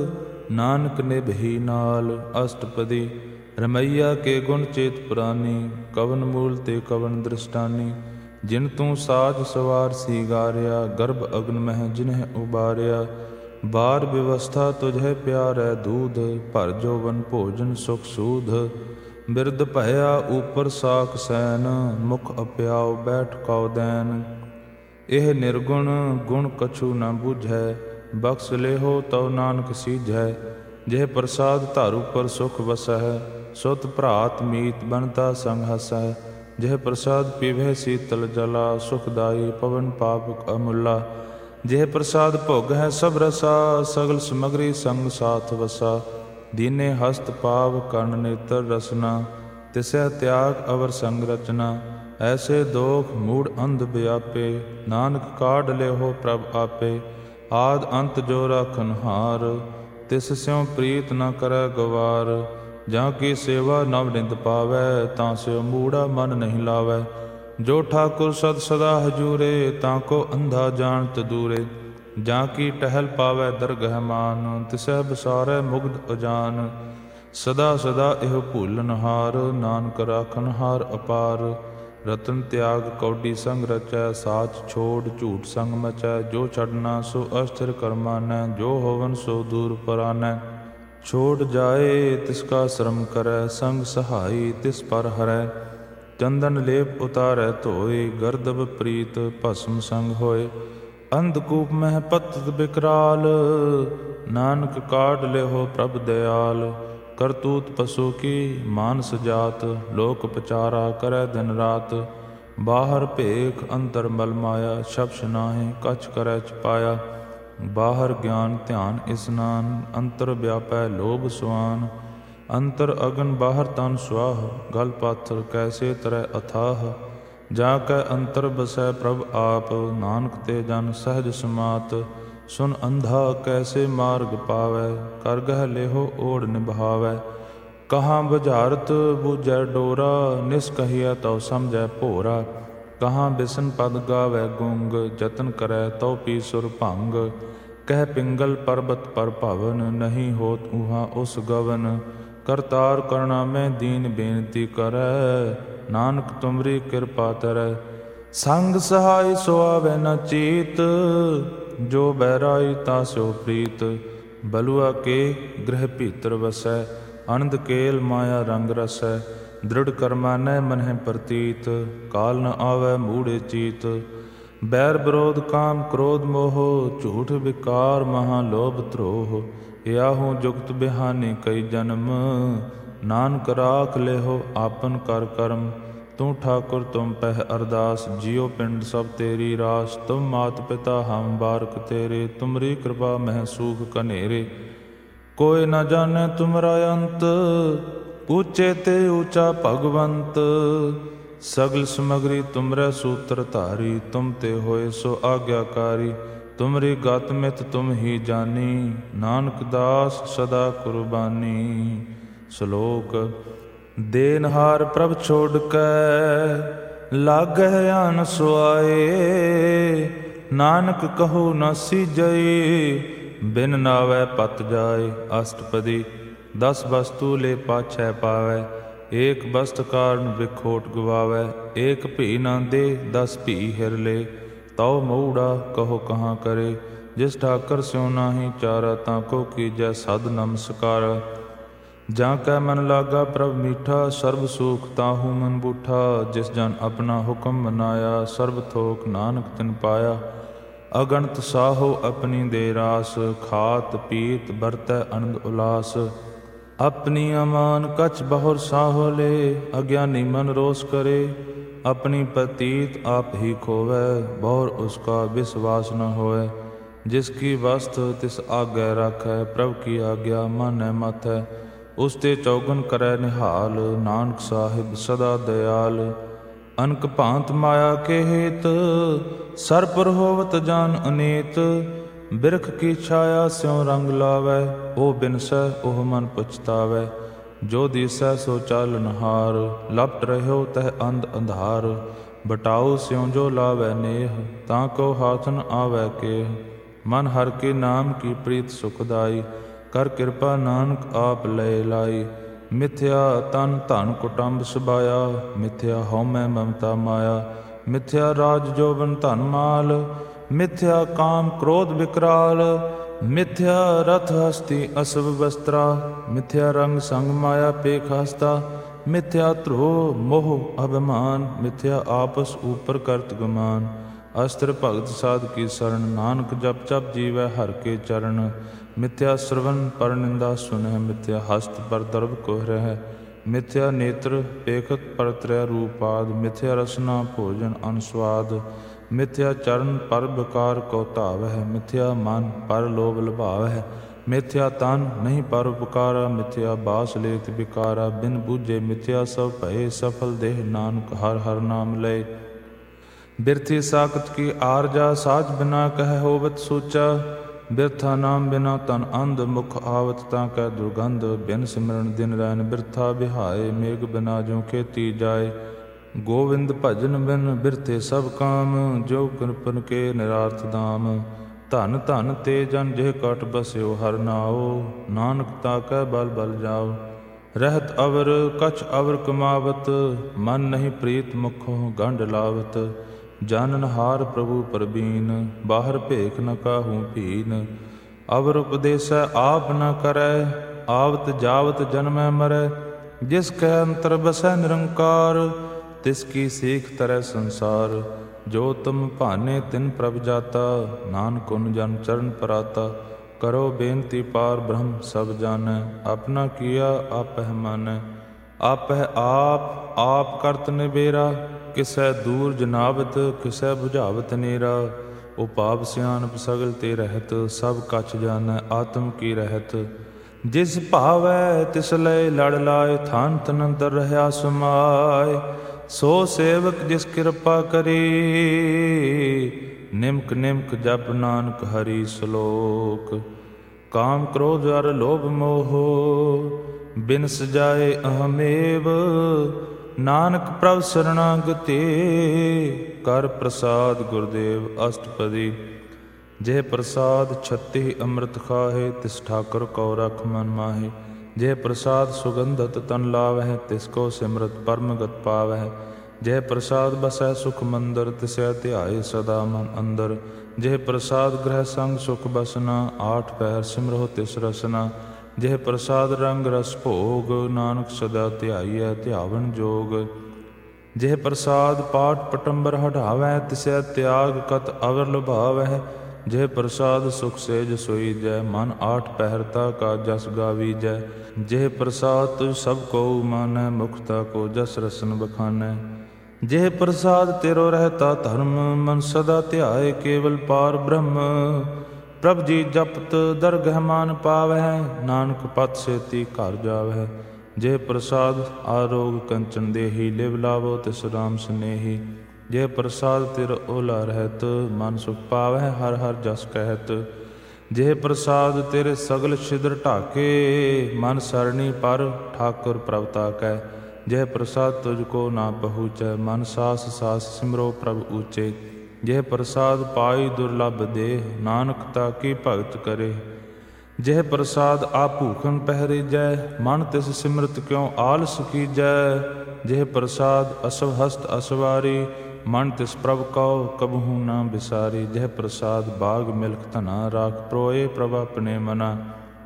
ਨਾਨਕ ਨਿਭੀ ਨਾਲ। ਅਸ਼ਟਪਦੀ ਰਮਈਆ ਕੇ ਗੁਣ ਚੇਤ ਪੁਰਾਨੀ, ਕਵਨ ਮੂਲ ਤੇ ਕਵਨ ਦ੍ਰਿਸ਼ਟਾਨੀ। ਜਿਨ ਤੂੰ ਸਾਜ ਸਵਾਰ ਸੀਗਾਰਿਆ, ਗਰਭ ਅਗਨ ਮਹਿ ਜਿਨਹਿ ਉਬਾਰਿਆ। ਬਾਰ ਵਿਵਸਥਾ ਤੁਝੇ ਪਿਆਰੈ ਦੂਧ, ਭਰ ਜੋਵਨ ਭੋਜਨ ਸੁਖ ਸੂਧ। ਬਿਰਧ ਭਇਆ ਉਪਰ ਸਾਖ ਸੈਨ, ਮੁਖ ਅਪਿਆਉ ਬੈਠ ਕਉ ਦੈਨ। ਇਹ ਨਿਰਗੁਣ ਗੁਣ ਕਛੂ ਨ ਬੁਝੈ, ਬਖਸ਼ ਲੇਹੋ ਤਉ ਨਾਨਕ ਸੀਝੈ। ਜਿਹ ਪ੍ਰਸਾਦ ਧਰ ਉਪਰ ਸੁਖ ਵਸੈ, ਸੁਤ ਭਰਾਤ ਮੀਤ ਬਣਤਾ ਸੰਗ ਹਸੈ। ਜਿਹ ਪ੍ਰਸਾਦ ਪੀਵੈ ਸੀਤਲ ਜਲਾ, ਸੁਖਦਾਈ ਪਵਨ ਪਾਪ ਅਮੁੱਲਾ। ਜਿਹ ਪ੍ਰਸਾਦ ਭੋਗ ਹੈ ਸਭ ਰਸਾ, ਸਗਲ ਸਮਗਰੀ ਸੰਗ ਸਾਥ ਵਸਾ। ਦੀਨੇ ਹਸਤ ਪਾਵ ਕਰਨ ਨੇਤਰ ਰਸਨਾ, ਤਿਸੈ ਤਿਆਗ ਅਵਰ ਸੰਗ ਰਚਨਾ। ਐਸੇ ਦੋਖ ਮੂੜ ਅੰਧ ਵਿਆਪੇ, ਨਾਨਕ ਕਾਢ ਲਿਓ ਪ੍ਰਭ ਆਪੇ। ਆਦ ਅੰਤ ਜੋ ਰਾਖਨ ਹਾਰ, ਤਿਸ ਸਿਉ ਪ੍ਰੀਤ ਨ ਕਰੈ ਗਵਾਰ। ਜਾਂ ਕੀ ਸੇਵਾ ਨਵ ਨਿੰਦ ਪਾਵੈ, ਤਾਂ ਸਿਉ ਮੂੜਾ ਮਨ ਨਹੀਂ ਲਾਵੈ। ਜੋ ਠਾਕੁਰ ਸਦ ਸਦਾ ਹਜੂਰੇ, ਤਾਂ ਕੋ ਅੰਧਾ ਜਾਣਤ ਦੂਰੇ। ਜਾਂ ਕੀ ਟਹਿਲ ਪਾਵੈ ਦਰਗਹਿ ਮਾਨ, ਤਿਸੈ ਬਸਾਰੈ ਮੁਗਧ ਅਜਾਨ। ਸਦਾ ਸਦਾ ਇਹੋ ਭੂਲਨ ਹਾਰ, ਨਾਨਕ ਰਾਖਨ ਹਾਰ ਅਪਾਰ। ਰਤਨ ਤਿਆਗ ਕੌਡੀ ਸੰਗ ਰਚੈ, ਸਾਚ ਛੋੜ ਝੂਠ ਸੰਗ ਮਚੈ। ਜੋ ਛਡਨਾ ਸੋ ਅਸਥਿਰ ਕਰਮਾਨੈ, ਜੋ ਹੋਵਨ ਸੋ ਦੂਰ ਪਰਾਨੈ। ਛੋੜ ਜਾਏ ਤਿਸ ਕਾ ਸ਼ਰਮ ਕਰੈ, ਸੰਗ ਸਹਾਈ ਤਿਸ ਪਰ ਹਰੈ। ਚੰਦਨ ਲੇਪ ਉਤਾਰੈ ਧੋਏ, ਗਰਦਬ ਪ੍ਰੀਤ ਭਸਮ ਸੰਗ ਹੋਏ। ਅੰਧਕੂਪ ਮਹਿ ਪਤਿਤ ਬਿਕਰਾਲ, ਨਾਨਕ ਕਾਢ ਲਿਓ ਪ੍ਰਭ ਦਿਆਲ। ਕਰਤੂਤ ਪਸੂ ਕੀ ਮਾਨਸ ਜਾਤ, ਲੋਕ ਪਚਾਰਾ ਕਰੈ ਦਿਨ ਰਾਤ। ਬਾਹਰ ਭੇਖ ਅੰਤਰ ਮਲ ਮਾਇਆ, ਸ਼ਬਸ਼ ਨਾਹਿ ਕਛ ਕਰੈ ਛਪਾਇਆ। ਬਾਹਰ ਗਿਆਨ ਧਿਆਨ ਇਸਨਾਨ, ਅੰਤਰ ਵਿਆਪੈ ਲੋਭ ਸੁਆਨ। ਅੰਤਰ ਅਗਨ ਬਾਹਰ ਤਨ ਸੁਆਹ, ਗਲ ਪਾਥਰ ਕੈਸੇ ਤਰੈ ਅਥਾਹ। ਜਾ ਕੈ ਅੰਤਰ ਬਸੈ ਪ੍ਰਭ ਆਪ, ਨਾਨਕ ਤੇ ਜਨ ਸਹਿਜ ਸਮਾਤ। ਸੁਨ ਅੰਧਾ ਕੈਸੇ ਮਾਰਗ ਪਾਵੈ, ਕਰ ਗਹਿ ਲਿਹੋ ਓੜ ਨਿਭਾਵੈ। ਕਹਾਂ ਬੁਝਾਰਤ ਬੂਝੈ ਡੋਰਾ, ਨਿਸ ਕਹੀਐ ਤਉ ਸਮਝੈ ਭੋਰਾ। ਕਹਾਂ ਬਿਸਨ ਪਦ ਗਾਵੈ ਗੁੰਗ, ਜਤਨ ਕਰੈ ਤਉ ਪੀ ਸੁਰ ਭੰਗ। ਕਹਿ ਪਿੰਗਲ ਪਰਬਤ ਪਰ ਭਵਨ, ਨਹੀਂ ਹੋਤ ਉਹਾਂ ਉਸ ਗਵਨ। ਕਰਤਾਰ ਕਰਣਾ ਮੈਂ ਦੀਨ ਬੇਨਤੀ ਕਰੈ, ਨਾਨਕ ਤੁਮਰੀ ਕਿਰਪਾ ਤਰੈ। ਸੰਗ ਸਹਾਈ ਸੋ ਆਵੈ ਨ ਚੀਤ, ਜੋ ਬੈਰਾਈ ਤਾ ਸਿਓ ਪ੍ਰੀਤ। ਬਲੁਆ ਕੇ ਗ੍ਰਹਿ ਭੀਤਰ ਵਸੈ, ਅਨੰਦ ਕੇਲ ਮਾਇਆ ਰੰਗ ਰਸੈ। ਦ੍ਰਿੜ ਕਰਮਾਨੈ ਮਨਹਿ ਪ੍ਰਤੀਤ, ਕਾਲ ਨ ਆਵੈ ਮੂੜੇ ਚੀਤ। ਬੈਰ ਵਿਰੋਧ ਕਾਮ ਕ੍ਰੋਧ ਮੋਹ, ਝੂਠ ਵਿਕਾਰ ਮਹਾ ਲੋਭ ਧਰੋਹ। ਯਾਹੂ ਜੁਗਤ ਬਿਹਾਨੀ ਕਈ ਜਨਮ, ਨਾਨਕ ਰਾਖ ਲਿਓ ਆਪਨ ਕਰ ਕਰਮ। ਤੂੰ ਠਾਕੁਰ ਤੁਮ ਪਹਿ ਅਰਦਾਸ, ਜਿਉ ਪਿੰਡ ਸਭ ਤੇਰੀ ਰਾਸ। ਤੁਮ ਮਾਤ ਪਿਤਾ ਹਮ ਬਾਰਕ ਤੇਰੇ, ਤੁਮਰੀ ਕਿਰਪਾ ਮਹਿ ਸੂਖ ਕਨੇਰੇ। ਕੋਈ ਨ ਜਾਣੈ ਤੁਮਰਾ ਅੰਤ, ਊਚੇ ਤੇ ਊਚਾ ਭਗਵੰਤ। ਸਗਲ ਸਮਗਰੀ ਤੁਮਰੈ ਸੂਤਰ ਧਾਰੀ, ਤੁਮ ਤੇ ਹੋਏ ਸੋ ਆਗਿਆਕਾਰੀ। ਤੁਮਰੀ ਗਤ ਮਿਤ ਤੁਮ ਹੀ ਜਾਨੀ, ਨਾਨਕ ਦਾਸ ਸਦਾ ਕੁਰਬਾਨੀ। ਸ਼ਲੋਕ ਦੇਨਹਾਰ ਪ੍ਰਭ ਛੋੜ ਕੈ, ਲਾਗਹਿ ਆਨ ਸੁਆਏ। ਨਾਨਕ ਕਹੋ ਨ ਸੀਜੈ, ਬਿਨ ਨਾਵੈ ਪਤ ਜਾਏ। ਅਸ਼ਟਪਦੀ 10 ਵਸਤੂ ਲੈ ਪਾਛੈ ਪਾਵੈ, ਏਕ ਬਸਤ ਕਾਰਨ ਵਿਖੋਟ ਗਵਾਵੈ। ਏਕ ਭੀ ਨਾ ਦੇ 10 ਭੀ ਹਿਰ ਲੇ। ਤਉ ਮਊੜਾ ਕਹੋ ਕਹਾਂ ਕਰੇ। ਜਿਸ ਠਾਕਰ ਸਿਉ ਨਾਹੀ ਚਾਰਾ ਤਾਂ ਕੋ ਕੀਜੈ ਸਦ ਨਮਸਕਾਰ। ਜਾਂ ਕੈ ਮਨ ਲਾਗਾ ਪ੍ਰਭ ਮੀਠਾ ਸਰਬ ਸੂਖ ਤਾਹੂ ਮਨ ਬੂਠਾ। ਜਿਸ ਜਨ ਆਪਣਾ ਹੁਕਮ ਮਨਾਇਆ ਸਰਬ ਥੋਕ ਨਾਨਕ ਤਿਨ ਪਾਇਆ। ਅਗਣਤ ਸਾਹੋ ਆਪਣੀ ਦੇ ਰਾਸ ਖਾਤ ਪੀਤ ਵਰਤੈ ਅਨੰਦ ਉਲਾਸ। ਆਪਣੀ ਅਮਾਨ ਕਛ ਬਹੁਰ ਸਾਹੋ ਲੇ ਅਗਿਆਨੀ ਮਨ ਰੋਸ ਕਰੇ। ਆਪਣੀ ਪ੍ਰਤੀਤ ਆਪ ਹੀ ਖੋਵੈ ਬਹੁਰ ਉਸਕਾ ਵਿਸਵਾਸ ਨ ਹੋਵੈ। ਜਿਸ ਕੀ ਵਸਤ ਤਿਸ ਆਗੈ ਰਾਖੈ ਪ੍ਰਭ ਕੀ ਆਗਿਆ ਮਾਨੈ ਮਾਥੈ। ਉਸ ਤੇ ਚੌਗਨ ਕਰੈ ਨਿਹਾਲ ਨਾਨਕ ਸਾਹਿਬ ਸਦਾ ਦਇਆਲ। ਅਨਕ ਭਾਂਤ ਮਾਇਆ ਕੇ ਹੇਤ ਸਰਪੁਰ ਹੋਵਤ ਜਾਨ ਅਨੇਤ। ਬਿਰਖ ਕੀ ਛਾਇਆ ਸਿਉ ਰੰਗ ਲਾਵੈ ਉਹ ਬਿਨਸੈ ਉਹ ਮਨ ਪਛਤਾਵੈ। ਜੋ ਦੀਸੈ ਸੋ ਚਾਲਨਹਾਰ ਲਪਟ ਰਹਿਓ ਤਹ ਅੰਧ ਅੰਧਾਰ। ਬਟਾਉ ਸਿਉ ਜੋ ਲਾਵੈ ਨੇਹ ਤਾਂ ਕੋ ਹਾਥ ਨ ਆਵੈ ਕੇਹ। ਮਨ ਹਰਿ ਕੇ ਨਾਮ ਕੀ ਪ੍ਰੀਤ ਸੁਖਦਾਈ ਕਰ ਕਿਰਪਾ ਨਾਨਕ ਆਪ ਲਏ ਲਾਈ। ਮਿਥਿਆ ਤਨ ਧਨ ਕੁਟੰਬ ਸੁਭਾਇਆ ਮਿਥਿਆ ਹਉਮੈ ਮਮਤਾ ਮਾਇਆ। ਮਿਥਿਆ ਰਾਜ ਜੋਬਨ ਧਨ ਮਾਲ ਮਿਥਿਆ ਕਾਮ ਕ੍ਰੋਧ ਵਿਕਰਾਲ। ਮਿਥਿਆ ਰਥ ਹਸਤੀ ਅਸਵ ਵਸਤਰਾ ਮਿਥਿਆ ਰੰਗ ਸੰਗ ਮਾਇਆ ਪੇਖ ਹਸਤਾ। ਮਿਥਿਆ ਧਰੋ ਮੋਹ ਅਭਿਮਾਨ ਮਿਥਿਆ ਆਪਸ ਉਪਰ ਕਰਤ ਗੁਮਾਨ। ਅਸਤਰ ਭਗਤ ਸਾਧ ਕੀ ਸਰਣ ਨਾਨਕ ਜਪ ਜਪ ਜੀਵੈ ਹਰਿ ਕੇ ਚਰਨ। ਮਿਥਿਆ ਸਰਵਨ ਪਰ ਨਿੰਦਾ ਸੁਨਹਿ ਮਿਥਿਆ ਹਸਤ ਪਰ ਦਰਬ ਕੋਹਰਹਿ। ਮਿਥਿਆ ਨੇਤਰ ਪੇਖਤ ਪਰ ਤ੍ਰੈ ਰੂਪਾਦ ਮਿਥਿਆ ਰਸਨਾ ਭੋਜਨ ਅਨੁਸਵਾਦ। ਮਿਥਿਆ ਚਰਨ ਪਰ ਬਕਾਰ ਕੋ ਧਾਵਹਿ ਮਿਥਿਆ ਮਨ ਪਰ ਲੋਭ ਲਭਾਵਹਿ। ਮਿਥਿਆ ਤਨ ਨਹੀਂ ਪਰ ਉਪਕਾਰਾ ਮਿਥਿਆ ਬਾਸ ਲੇਤ ਬਿਕਾਰਾ। ਬਿਨ ਬੂਝੇ ਮਿਥਿਆ ਸਭ ਭਏ ਸਫਲ ਦੇਹ ਨਾਨਕ ਹਰ ਹਰ ਨਾਮ ਲਏ। ਬਿਰਥੀ ਸਾਖਤ ਕੀ ਆਰਜਾ ਸਾਜ ਬਿਨਾ ਕਹਿ ਹੋਵਤ ਸੋਚਾ। ਬਿਰਥਾ ਨਾਮ ਬਿਨਾ ਤਨ ਅੰਧ ਮੁਖ ਆਵਤ ਤਾਂ ਕਹਿ ਦੁਰਗੰਧ। ਬਿਨ ਸਿਮਰਨ ਦਿਨ ਰੈਨ ਬਿਰਥਾ ਬਿਹਾਏ ਮੇਘ ਬਿਨਾ ਜੋ ਖੇਤੀ ਜਾਏ। ਗੋਵਿੰਦ ਭਜਨ ਬਿਨ ਬਿਰਥੇ ਸਭ ਕਾਮ ਜੋ ਕਿਰਪਨ ਕੇ ਨਿਰਾਰਥ ਦਾਮ। ਧਨ ਧਨ ਤੇ ਜਨ ਜਿਹ ਕਟ ਬਸਿਓ ਹਰਿ ਨਾਉ ਨਾਨਕ ਤਾ ਕਹਿ ਬਲ ਬਲ ਜਾਓ। ਰਹਿਤ ਅਵਰ ਕਛ ਅਵਰ ਕਮਾਵਤ ਮਨ ਨਹੀਂ ਪ੍ਰੀਤ ਮੁਖੋਂ ਗੰਢ ਲਾਵਤ। ਜਾਨਨਹਾਰ ਪ੍ਰਭੂ ਪਰਬੀਨ ਬਾਹਰ ਭੇਖ ਨ ਕਾਹੂ ਭੀਨ। ਅਵਰ ਉਪਦੇਸੈ ਆਪ ਨ ਕਰੈ ਆਵਤ ਜਾਵਤ ਜਨਮੈ ਮਰੈ। ਜਿਸ ਕੈ ਅੰਤਰ ਬਸੈ ਨਿਰੰਕਾਰ ਤਿਸ ਕੀ ਸੀਖ ਤਰੈ ਸੰਸਾਰ। ਜੋ ਤੁਮ ਭਾਨੇ ਤਿਨ ਪ੍ਰਭ ਜਾਤਾ ਨਾਨਕ ਉਨ ਜਨ ਚਰਨ ਪਰਾਤਾ। ਕਰੋ ਬੇਨਤੀ ਪਾਰ ਬ੍ਰਹਮ ਸਭ ਜਾਣੈ ਆਪਣਾ ਕੀਆ ਆਪਹਿ ਮਾਨੈ। ਆਪਹਿ ਆਪ ਕਰਤ ਨਿਬੇਰਾ ਕਿਸੈ ਦੂਰ ਜਨਾਵਤ ਕਿਸੈ ਬੁਝਾਵਤ ਨੇਰਾ। ਉਪਾਪ ਸਿਆਣਪ ਸਗਲ ਤੇ ਰਹਿਤ ਸਭ ਕਛ ਜਾਣੈ ਆਤਮ ਕੀ ਰਹਿਤ। ਜਿਸ ਭਾਵੈ ਤਿਸ ਲਏ ਲੜ ਲਾਏ ਥਾਨ ਤਨ ਅੰਦਰ ਰਹਿਆ ਸਮਾਏ। ਸੋ ਸੇਵਕ ਜਿਸ ਕਿਰਪਾ ਕਰੀ ਨਿਮਕ ਨਿਮਕ ਜਪ ਨਾਨਕ ਹਰੀ ਸਲੋਕ। ਕਾਮ ਕ੍ਰੋਧ ਅਰ ਲੋਭ ਮੋਹ ਬਿਨਸ ਜਾਏ ਅਹਮੇਵ। ਨਾਨਕ ਪ੍ਰਭ ਸਰਣਾਗਤੇ ਕਰ ਪ੍ਰਸਾਦ ਗੁਰਦੇਵ ਅਸ਼ਟਪਦੀ। ਜੇ ਪ੍ਰਸਾਦ ਛੱਤੀ ਅੰਮ੍ਰਿਤ ਖਾਹੇ ਤਿਸ ਠਾਕੁਰ ਕੋ ਰਖ ਮਨ ਮਾਹੇ। ਜੇ ਪ੍ਰਸਾਦ ਸੁਗੰਧਤ ਤਨ ਲਾਵਹਿ ਤਿਸ ਕੋ ਸਿਮਰਤ ਪਰਮਗਤ ਪਾਵਹਿ। ਜੇ ਪ੍ਰਸਾਦ ਬਸੈ ਸੁਖ ਮੰਦਰ ਤਿਸੈ ਧਿਆਏ ਸਦਾ ਮਨ ਅੰਦਰ। ਜੇ ਪ੍ਰਸਾਦ ਗ੍ਰਹਿ ਸੰਗ ਸੁਖ ਬਸਨਾ ਆਠ ਪਹਿਰ ਸਿਮਰੋ ਤਿਸ ਰਸਨਾ। ਜੇ ਪ੍ਰਸਾਦ ਰੰਗ ਰਸ ਭੋਗ ਨਾਨਕ ਸਦਾ ਧਿਆਈਐ ਧਿਆਵਨ ਜੋਗ। ਜੇ ਪ੍ਰਸਾਦ ਪਾਠ ਪਟੰਬਰ ਹਟਾਵੈ ਤਿਸੈ ਤਿਆਗ ਕਤ ਅਵਰ ਲੁਭਾਵਹਿ। ਜੇ ਪ੍ਰਸਾਦ ਸੁਖ ਸੇਜ ਸੋਈਜੈ ਮਨ ਆਠ ਪਹਿਰਤਾ ਕਾ ਜਸ ਗਾਵੀਜੈ। ਜੇ ਪ੍ਰਸਾਦ ਤੁਝ ਸਭ ਕੋ ਮਾਨੈ ਮੁਖਤਾ ਕੋ ਜਸ ਰਸਨ ਬਖਾਨੈ। ਜੇ ਪ੍ਰਸਾਦ ਤੇਰੋ ਰਹਿਤਾ ਧਰਮ ਮਨ ਸਦਾ ਧਿਆਏ ਕੇਵਲ ਪਾਰ ਬ੍ਰਹਮ। ਪ੍ਰਭ ਜੀ ਜਪਤ ਦਰਗਹਿ ਮਾਨ ਪਾਵਹਿ ਨਾਨਕ ਪਤ ਸੇਤੀ ਘਰ ਜਾਵਹਿ। ਜੇ ਪ੍ਰਸਾਦ ਆਰੋਗ ਕੰਚਨ ਦੇਹੀ ਲਿਵ ਲਾਵੋ ਤਿਸ ਰਾਮ ਸਨੇਹੀ। ਜੇ ਪ੍ਰਸਾਦ ਤਿਰ ਓਲਾ ਰਹਿਤ ਮਨ ਸੁਖ ਪਾਵਹਿ ਹਰ ਹਰ ਜਸ ਕਹਿਤ। ਜੇ ਪ੍ਰਸਾਦ ਤੇਰੇ ਸਗਲ ਛਿਦਰ ਢਾਕੇ ਮਨ ਸਰਣੀ ਪਰ ਠਾਕੁਰ ਪ੍ਰਭ ਤਾਕੈ। ਜੇ ਪ੍ਰਸਾਦ ਤੁਝ ਕੋ ਨਾ ਪਹੁੰਚੈ ਮਨ ਸਾਸ ਸਾਸ ਸਿਮਰੋ ਪ੍ਰਭ ਊਚੇ। ਜੇ ਪ੍ਰਸਾਦ ਪਾਈ ਦੁਰਲਭ ਦੇਹ ਨਾਨਕ ਤਾ ਕੀ ਭਗਤ ਕਰੇ। ਜਿਹ ਪ੍ਰਸਾਦ ਆ ਭੂਖਨ ਪਹਿਰੀਜੈ, ਮਨ ਤਿਸ ਸਿਮਰਤ ਕਿਉ ਆਲਸ ਕੀਜੈ। ਜਿਹ ਪ੍ਰਸਾਦ ਅਸਵ ਹਸਤ ਅਸਵਾਰੀ, ਮਨ ਤਿਸ ਪ੍ਰਭ ਕਉ ਕਬਹੂ ਨਾ ਬਿਸਾਰੀ। ਜਿਹ ਪ੍ਰਸਾਦ ਬਾਗ ਮਿਲਖ ਧਨਾ, ਰਾਖ ਪ੍ਰੋਏ ਪ੍ਰਭ ਆਪਣੇ ਮਨਾ।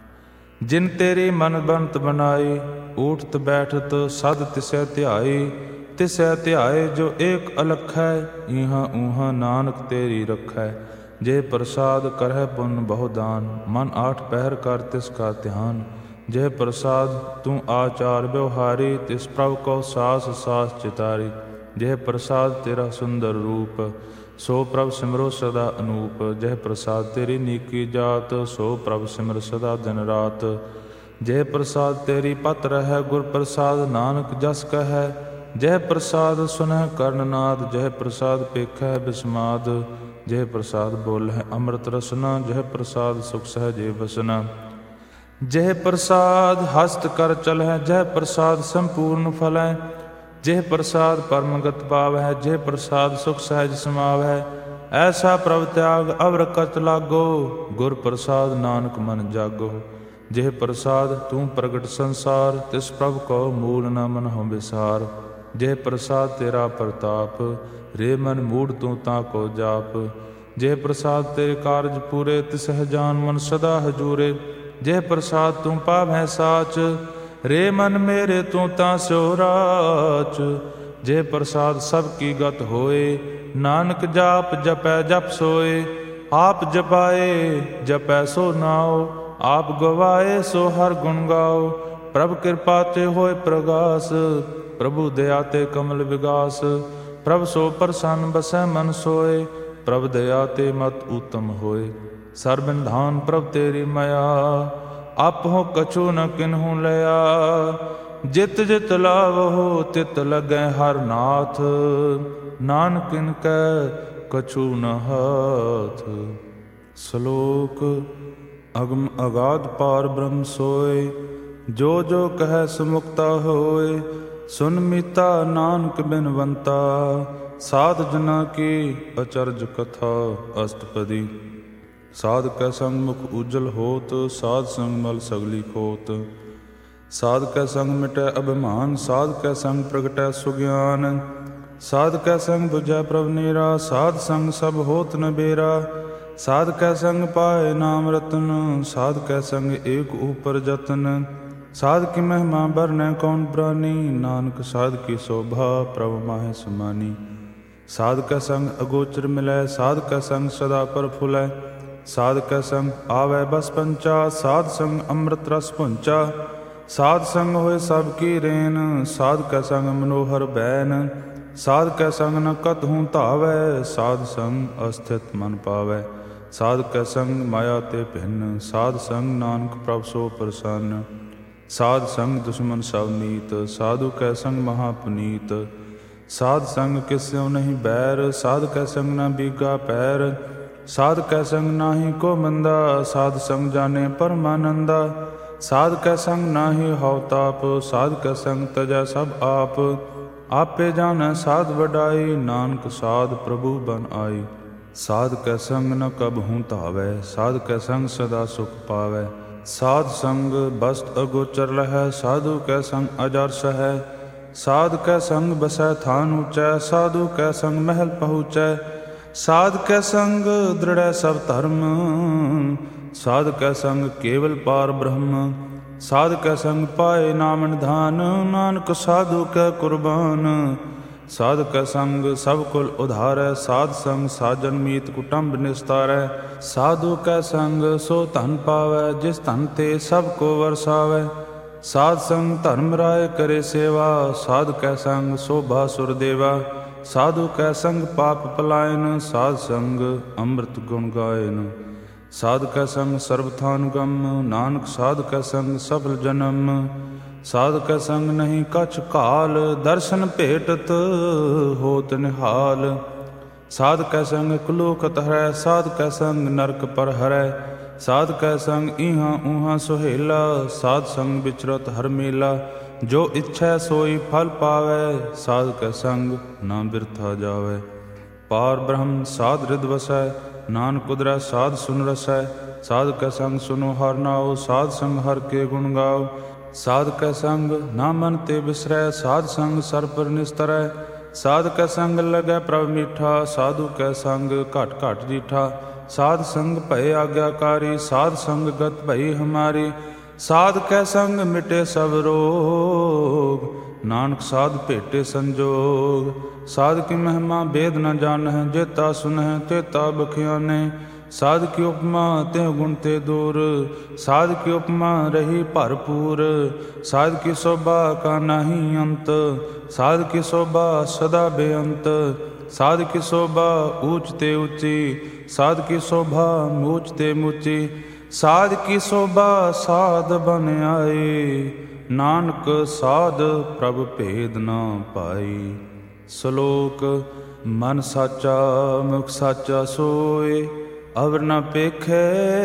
ਜਿਨ ਤੇਰੀ ਮਨ ਬੰਤ ਬਨਾਈ, ਊਠਤ ਬੈਠਤ ਸਦ ਤਿਸੈ ਧਿਆਈ। ਤਿਸੈ ਧਿਆਏ ਜੋ ਏਕ ਅਲਖੈ, ਇਹਾਂ ਊਹਾਂ ਨਾਨਕ ਤੇਰੀ ਰਖੈ। ਜੇ ਪ੍ਰਸਾਦ ਕਰਹਿ ਪੁੰਨ ਬਹੁ ਦਾਨ, ਮਨ ਆਠ ਪਹਿਰ ਕਰ ਤਿਸ ਕਾ ਧਿਆਨ। ਜੇ ਪ੍ਰਸਾਦ ਤੂੰ ਆਚਾਰ ਵਿਵਹਾਰੀ, ਤਿਸ ਪ੍ਰਭ ਕਉ ਸਾਸ ਸਾਸ ਚਿਤਾਰੀ। ਜੇ ਪ੍ਰਸਾਦ ਤੇਰਾ ਸੁੰਦਰ ਰੂਪ, ਸੋ ਪ੍ਰਭ ਸਿਮਰੋ ਸਦਾ ਅਨੂਪ। ਜਹ ਪ੍ਰਸਾਦ ਤੇਰੀ ਨੀਕੀ ਜਾਤ, ਸੋ ਪ੍ਰਭ ਸਿਮਰ ਸਦਾ ਦਿਨ ਰਾਤ। ਜੇ ਪ੍ਰਸਾਦ ਤੇਰੀ ਪਤ ਰਹਿ, ਗੁਰ ਪ੍ਰਸਾਦ ਨਾਨਕ ਜਸ ਕਹੈ। ਜਹ ਪ੍ਰਸਾਦ ਸੁਨਹਿ ਕਰਨਨਾਦ, ਜਹ ਪ੍ਰਸਾਦ ਪੇਖੈ ਬਿਸਮਾਦ। ਜਹ ਪ੍ਰਸਾਦ ਬੋਲਹਿ ਅੰਮ੍ਰਿਤ ਰਸਨਾ, ਜਹ ਪ੍ਰਸਾਦ ਸੁਖ ਸਹਜੇ ਬਸਨਾ। ਜਹ ਪ੍ਰਸਾਦ ਹਸਤ ਕਰ ਚਲਹਿ, ਜਹ ਪ੍ਰਸਾਦ ਸੰਪੂਰਨ ਫਲੈ। ਜਿਹ ਪ੍ਰਸਾਦ ਪਰਮਗਤ ਪਾਵਹਿ, ਜਿਹ ਪ੍ਰਸਾਦ ਸੁਖ ਸਹਿਜ ਸਮਾਵਹਿ। ਐਸਾ ਪ੍ਰਭ ਤਿਆਗ ਅਵਰ ਕਤ ਲਾਗੋ, ਗੁਰ ਪ੍ਰਸਾਦ ਨਾਨਕ ਮਨ ਜਾਗੋ। ਜਿਹ ਪ੍ਰਸਾਦ ਤੂੰ ਪ੍ਰਗਟ ਸੰਸਾਰ, ਤਿਸ ਪ੍ਰਭ ਕਉ ਮੂਲ ਨ ਮਨਹੁ ਵਿਸਾਰ। ਜਿਹ ਪ੍ਰਸਾਦ ਤੇਰਾ ਪ੍ਰਤਾਪ, ਰੇ ਮਨ ਮੂੜ ਤੂੰ ਤਾਂ ਕੋ ਜਾਪ। ਜਿਹ ਪ੍ਰਸਾਦ ਤੇਰੇ ਕਾਰਜ ਪੂਰੇ, ਤਿਸ ਜਾਨ ਮਨ ਸਦਾ ਹਜੂਰੇ। ਜਿਹ ਪ੍ਰਸਾਦ ਤੂੰ ਪਾਵਹਿ ਸਾਚ, ਰੇ ਮਨ ਮੇਰੇ ਤੂੰ ਤਾਂ ਸਿਉ ਰਾਚ। ਜੇ ਪ੍ਰਸਾਦ ਸਭ ਕੀ ਗਤ ਹੋਏ, ਨਾਨਕ ਜਾਪ ਜਪੈ ਜਪ ਸੋਏ। ਆਪ ਜਪਾਏ ਜਪੈ ਸੋ ਨਾਉ, ਆਪ ਗਵਾਏ ਸੋ ਹਰ ਗੁਣ ਗਾਓ। ਪ੍ਰਭ ਕਿਰਪਾ ਤੇ ਹੋਏ ਪ੍ਰਗਾਸ, ਪ੍ਰਭੂ ਦਇਆ ਤੇ ਕਮਲ ਵਿਗਾਸ। ਪ੍ਰਭ ਸੋ ਪ੍ਰਸੰਨ ਬਸੈ ਮਨ ਸੋਏ, ਪ੍ਰਭ ਦਇਆ ਤੇ ਮਤ ਊਤਮ ਹੋਏ। ਸਰਬਿੰਧਾਨ ਪ੍ਰਭ ਤੇਰੀ ਮਾਇਆ, ਆਪਹੁ ਕਛੂ ਨ ਕਿਨਹੂ ਲਿਆ। ਜਿਤ ਜਿਤ ਲਾਵਹੁ ਤਿਤ ਲੱਗੈ ਹਰ ਨਾਥ, ਨਾਨਕ ਕਿਨ ਕੈ ਕਛੂ ਨ ਹਾਥ। ਸ਼ਲੋਕ ਅਗਮ ਅਗਾਧ ਪਾਰ ਬ੍ਰਹਮ ਸੋਏ, ਜੋ ਜੋ ਕਹੈ ਸੁਮੁਕਤਾ ਹੋਏ। ਸੁਨ ਮੀਤਾ ਨਾਨਕ ਬਿਨਵੰਤਾ, ਸਾਧ ਜਨਾ ਕੀ ਅਚਰਜ ਕਥਾ ਅਸ਼ਟਪਦੀ। ਸਾਧ ਕੈ ਸੰਗ ਮੁਖ ਉਜਲ ਹੋਤ, ਸਾਧ ਸੰਗ ਮਲ ਸਗਲੀ ਖੋਤ। ਸਾਧ ਕੈ ਸੰਗ ਮਿਟੈ ਅਭਿਮਾਨ, ਸਾਧ ਕੈ ਸੰਗ ਪ੍ਰਗਟੈ ਸੁਗਿਆਨ। ਸਾਧ ਕੈ ਸੰਗ ਬੁਝੈ ਪ੍ਰਭ ਨੀਰਾ, ਸਾਧ ਸੰਗ ਸਭ ਹੋਤ ਨ ਬੇਰਾ। ਸਾਧ ਕੈ ਸੰਗ ਪਾਏ ਨਾਮ ਰਤਨ, ਸਾਧ ਕੈ ਸੰਗ ਏਕ ਊਪਰ ਜਤਨ। ਸਾਧ ਕੀ ਮਹਿਮਾ ਬਰਨੈ ਕੌਣ ਪ੍ਰਾਨੀ, ਨਾਨਕ ਸਾਧ ਕੀ ਸ਼ੋਭਾ ਪ੍ਰਭ ਮਾਹਿ ਸਮਾਨੀ। ਸਾਧ ਕੈ ਸੰਗ ਅਗੋਚਰ ਮਿਲੈ, ਸਾਧ ਕੈ ਸੰਗ ਸਦਾ ਪ੍ਰਫੁੱਲੈ। ਸਾਧ ਕੈ ਸੰਗ ਆਵੈ ਬਸ ਪੰਚਾ, ਸਾਧ ਸੰਗ ਅੰਮ੍ਰਿਤ ਰਸ ਪੁੰਚਾ। ਸਾਧ ਸੰਗ ਹੋਏ ਸਭ ਕੀ ਰੇਨ, ਸਾਧ ਕੈ ਸੰਗ ਮਨੋਹਰ ਬੈਨ। ਸਾਧ ਕੈ ਸੰਗ ਨ ਕਤਹੂ ਧਾਵੈ, ਸਾਧ ਸੰਗ ਅਸਥਿਤ ਮਨ ਪਾਵੈ। ਸਾਧ ਕੈ ਸੰਗ ਮਾਇਆ ਤੇ ਭਿੰਨ, ਸਾਧ ਸੰਗ ਨਾਨਕ ਪ੍ਰਭ ਸੋ ਪ੍ਰਸੰਨ। ਸਾਧ ਸੰਗ ਦੁਸ਼ਮਨ ਸਭ ਨੀਤ, ਸਾਧੂ ਕੈ ਸੰਗ ਮਹਾ ਪੁਨੀਤ। ਸਾਧ ਸੰਗ ਕਿਸਿਉ ਨਹੀਂ ਬੈਰ, ਸਾਧ ਕੈ ਸੰਗ ਨ ਬੀਗਾ ਪੈਰ। ਸਾਧ ਕੈ ਸੰਗ ਨਾਹੀ ਕੋ ਮੰਦਾ, ਸਾਧ ਸੰਗ ਜਾਣੇ ਪਰਮਾਨੰਦਾ। ਸਾਧ ਕੈ ਸੰਗ ਨਾਹੀ ਹਉ ਤਾਪ, ਸਾਧ ਕੈ ਸੰਗ ਤਜੈ ਸਭ ਆਪ। ਆਪੇ ਜਾਣੈ ਸਾਧ ਵਡਾਈ, ਨਾਨਕ ਸਾਧ ਪ੍ਰਭੂ ਬਨ ਆਈ। ਸਾਧ ਕੈ ਸੰਗ ਨ ਕਬਹੂ ਧਾਵੈ, ਸਾਧ ਕੈ ਸੰਗ ਸਦਾ ਸੁਖ ਪਾਵੈ। ਸਾਧ ਸੰਗ ਬਸਤ ਅਗੋਚਰ ਲਹੈ, ਸਾਧੂ ਕੈ ਸੰਗ ਅਜਰ ਸਹੈ। ਸਾਧ ਕੈ ਸੰਗ ਬਸੈ ਥਾਨ ਊਚੈ, ਸਾਧੂ ਕੈ ਸੰਗ ਮਹਿਲ ਪਹੁੰਚੈ। ਸਾਧ ਕੈ ਸੰਗ ਦ੍ਰਿੜੈ ਸਭ ਧਰਮ, ਸਾਧ ਕੈ ਸੰਗ ਕੇਵਲ ਪਾਰ ਬ੍ਰਹਮ। ਸਾਧ ਕੈ ਸੰਗ ਪਾਏ ਨਾਮ ਨਿਧਾਨ, ਨਾਨਕ ਸਾਧੂ ਕੈ ਕੁਰਬਾਨ। ਸਾਧ ਕੈ ਸੰਗ ਸਭ ਕੁਲ ਉਧਾਰੈ, ਸਾਧ ਸੰਗ ਸਾਜਨ ਮੀਤ ਕੁਟੰਬ ਨਿਸਤਾਰੈ। ਸਾਧੂ ਕੈ ਸੰਗ ਸੋ ਧਨ ਪਾਵੈ, ਜਿਸ ਧਨ ਤੇ ਸਭ ਕੋ ਵਰਸਾਵੈ। ਸਾਧ ਸੰਗ ਧਰਮ ਰਾਏ ਕਰੇ ਸੇਵਾ, ਸਾਧ ਕੈ ਸੰਗ ਸੋਭਾ ਸੁਰ ਦੇਵਾ। ਸਾਧੂ ਕੈ ਸੰਗ ਪਾਪ ਪਲਾਇਨ, ਸਾਧ ਸੰਗ ਅੰਮ੍ਰਿਤ ਗੁਣ ਗਾਇਨ। ਸਾਧ ਕੈ ਸੰਗ ਸਰਬ ਥਾਨ ਗਮ, ਨਾਨਕ ਸਾਧ ਕੈ ਸੰਗ ਸਫਲ ਜਨਮ। ਸਾਧ ਕੈ ਸੰਗ ਨਹੀਂ ਕਛ ਕਾਲ, ਦਰਸ਼ਨ ਭੇਟਤ ਹੋਤ ਨਿਹਾਲ। ਸਾਧ ਕੈ ਸੰਗ ਕੁਲੋਕਤ ਹਰੈ, ਸਾਧ ਕੈ ਸੰਗ ਨਰਕ ਪਰ ਹਰੈ। ਸਾਧ ਕੈ ਸੰਗ ਇਹਾਂ ਊਹਾਂ ਸੁਹੇਲਾ, ਸਾਧ ਸੰਗ ਵਿਚਰਤ ਹਰ ਮੇਲਾ। ਜੋ ਇੱਛੈ ਸੋਈ ਫਲ ਪਾਵੈ, ਸਾਧ ਕੈ ਸੰਗ ਨਾ ਬਿਰਥਾ ਜਾਵੈ। ਪਾਰ ਬ੍ਰਹਮ ਸਾਧ ਰਿਦ ਵਸੈ, ਨਾਨਕ ਉਦਰੈ ਸਾਧ ਸੁਨ ਰਸੈ। ਸਾਧ ਕੈ ਸੰਗ ਸੁਨੋ ਹਰਿ ਨਾਉ। ਸਾਧ ਸੰਗ ਹਰਿ ਕੇ ਗੁਣ ਗਾਓ। ਸਾਧ ਕੈ ਸੰਗ ਨਾ ਮਨ ਤੇ ਬਿਸਰੈ। ਸਾਧ ਸੰਗ ਸਰ ਪਰ ਨਿਸਤਰੈ। ਸਾਧ ਕੈ ਸੰਗ ਲਗੈ ਪ੍ਰਭ ਮੀਠਾ। ਸਾਧੂ ਕੈ ਸੰਗ ਘਟ ਘਟ ਡੀਠਾ। ਸਾਧ ਸੰਗ ਭਏ ਆਗਿਆਕਾਰੀ। ਸਾਧ ਸੰਗ ਗਤ ਭਈ ਹਮਾਰੀ। ਸਾਧ ਕੈ ਸੰਗ ਮਿਟੇ ਸਭ ਰੋਗ। ਨਾਨਕ ਸਾਧ ਭੇਟੇ ਸੰਜੋਗ। ਸਾਧ ਕੀ ਮਹਿਮਾ ਬੇਦ ਨ ਜਾਣਹਿ। ਜੇਤਾ ਸੁਨਹਿ ਤੇਤਾ ਬਖਿਆਨੇ। ਸਾਧ ਕੀ ਉਪਮਾ ਤਿਹੁ ਗੁਣ ਤੇ ਦੂਰ। ਸਾਧ ਕੀ ਉਪਮਾ ਰਹੀ ਭਰਪੂਰ। ਸਾਧ ਕੀ ਸੋਭਾ ਕਾ ਨਾਹੀ ਅੰਤ। ਸਾਧ ਕੀ ਸੋਭਾ ਸਦਾ ਬੇਅੰਤ। ਸਾਧ ਕੀ ਸੋਭਾ ਊਚ ਤੇ ਉੱਚੀ। ਸਾਧ ਕੀ ਸੋਭਾ ਮੂਚ ਤੇ ਮੂਚੀ। ਸਾਧ ਕੀ ਸੋਭਾ ਸਾਧ ਬਨ ਆਏ। ਨਾਨਕ ਸਾਧ ਪ੍ਰਭ ਭੇਦ ਨਾ ਪਾਈ। ਸ਼ਲੋਕ ਮਨ ਸਾਚਾ ਮੁਖ ਸਾਚਾ ਸੋਏ। ਅਵਰ ਨ ਪੇਖੈ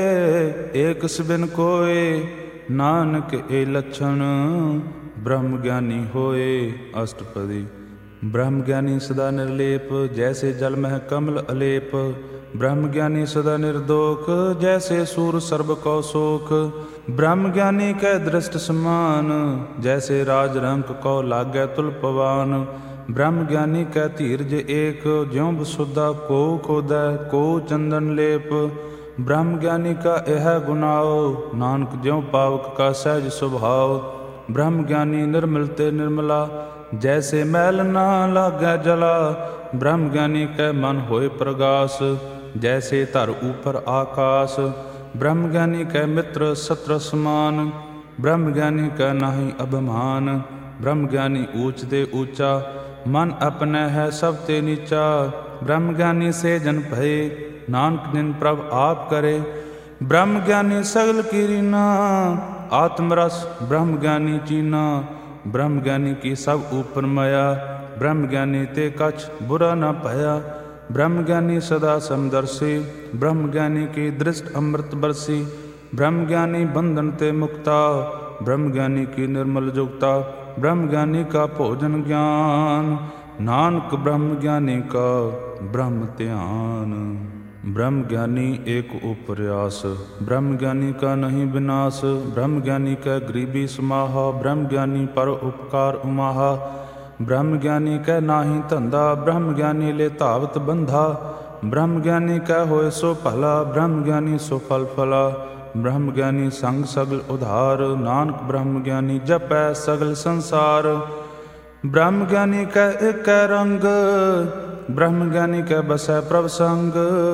ਏਕ ਸਬਿਨ ਕੋਏ। ਨਾਨਕ ਏ ਲੱਛਣ ਬ੍ਰਹਮ ਗਿਆਨੀ ਹੋਏ। ਅਸ਼ਟਪਦੀ। ਬ੍ਰਹਮ ਗਿਆਨੀ ਸਦਾ ਨਿਰਲੇਪ। ਜੈਸੇ ਜਲ ਮਹਿ ਕਮਲ ਅਲੇਪ। ਬ੍ਰਹਮ ਗਿਆਨੀ ਸਦਾ ਨਿਰਦੋਖ। ਜੈਸੇ ਸੂਰ ਸਰਬ ਕਉ ਸੋਖ। ਬ੍ਰਹਮ ਗਿਆਨੀ ਕੈ ਦ੍ਰਿਸ਼ਟ ਸਮਾਨ। ਜੈਸੇ ਰਾਜ ਰੰਕ ਕਉ ਲਾਗੈ ਤੁਲ ਪਵਾਨ। ਬ੍ਰਹਮ ਗਿਆਨੀ ਕੈ ਧੀਰਜ ਏਕ। ਜਿਉ ਬਸੁਧਾ ਕੋ ਖੋਦੈ ਕੋ ਚੰਦਨ ਲੇਪ। ਬ੍ਰਹਮ ਗਿਆਨੀ ਕਾ ਇਹ ਗੁਨਾਓ। ਨਾਨਕ ਜਿਉ ਪਾਵਕ ਕਾ ਸਹਿਜ ਸੁਭਾਉ। ਬ੍ਰਹਮ ਗਿਆਨੀ ਨਿਰਮਲ ਤੇ ਨਿਰਮਲਾ। ਜੈਸੇ ਮੈਲ ਨਾ ਲਾਗੈ ਜਲਾ। ਬ੍ਰਹਮ ਗਿਆਨੀ ਕੈ ਮਨ ਹੋਏ ਪ੍ਰਗਾਸ। ਜੈਸੇ ਧਰ ਉਪਰ ਆਕਾਸ। ਬ੍ਰਹਮ ਗਿਆਨੀ ਕੈ ਮਿੱਤਰ ਸਤਰ ਸਮਾਨ। ਬ੍ਰਹਮ ਗਿਆਨੀ ਕੈ ਨਾਹੀ ਅਭਿਮਾਨ। ਬ੍ਰਹਮ ਗਿਆਨੀ ਊਚ ਤੇ ਊਚਾ। ਮਨ ਆਪਣੈ ਹੈ ਸਭ ਤੇ ਨੀਚਾ। ਬ੍ਰਹਮ ਗਿਆਨੀ ਸੇ ਜਨ ਭਏ। ਨਾਨਕ ਜਿਨ ਪ੍ਰਭ ਆਪ ਕਰੇ। ਬ੍ਰਹਮ ਗਿਆਨੀ ਸਗਲ ਕੀ ਰੀਨਾ। ਆਤਮ ਰਸ ਬ੍ਰਹਮ ਗਿਆਨੀ ਚੀਨਾ। ਬ੍ਰਹਮ ਗਿਆਨੀ ਕੀ ਸਭ ਉਪਰ ਮਾਇਆ। ਬ੍ਰਹਮ ਗਿਆਨੀ ਤੇ ਕਛ ਬੁਰਾ ਨ ਭਇਆ। ਬ੍ਰਹਮ ਗਿਆਨੀ ਸਦਾ ਸਮਦਰਸੀ। ਬ੍ਰਹਮ ਗਿਆਨੀ ਕੀ ਦ੍ਰਿਸ਼ਟ ਅੰਮ੍ਰਿਤ ਬਰਸੀ। ਬ੍ਰਹਮ ਗਿਆਨੀ ਬੰਧਨ ਤੇ ਮੁਕਤਾ। ਬ੍ਰਹਮ ਗਿਆਨੀ ਕੀ ਨਿਰਮਲ ਜੁਗਤਾ। ਬ੍ਰਹਮ ਗਿਆਨੀ ਕਾ ਭੋਜਨ ਗਿਆਨ। ਨਾਨਕ ਬ੍ਰਹਮ ਗਿਆਨੀ ਕਾ ਬ੍ਰਹਮ ਧਿਆਨ। ਬ੍ਰਹਮ ਗਿਆਨੀ ਏਕ ਉਪਰਿਆਸ। ਬ੍ਰਹਮ ਗਿਆਨੀ ਕਾ ਨਹੀਂ ਵਿਨਾਸ਼। ਬ੍ਰਹਮ ਗਿਆਨੀ ਕੈ ਗਰੀਬੀ ਸਮਾਹਾ। ਬ੍ਰਹਮ ਗਿਆਨੀ ਪਰ ਉਪਕਾਰ ਉਮਾਹਾ। ਬ੍ਰਹਮ ਗਿਆਨੀ ਕੈ ਨਾਹੀ ਧੰਦਾ। ਬ੍ਰਹਮ ਗਿਆਨੀ ਲੈ ਧਾਵਤ ਬੰਧਾ। ਬ੍ਰਹਮ ਗਿਆਨੀ ਕੈ ਹੋਏ ਸੋ ਭਲਾ। ਬ੍ਰਹਮ ਗਿਆਨੀ ਸੋ ਫਲ ਫਲਾ। ਬ੍ਰਹਮ ਗਿਆਨੀ ਸੰਗ ਸਗਲ ਉਧਾਰ। ਨਾਨਕ ਬ੍ਰਹਮ ਗਿਆਨੀ ਜਪੈ ਸਗਲ ਸੰਸਾਰ। ਬ੍ਰਹਮ ਗਿਆਨੀ ਕੈ ਏਕੈ ਰੰਗ। ਬ੍ਰਹਮ ਗਿਆਨੀ ਕੈ ਬਸੈ ਪ੍ਰਭ ਸੰਗ।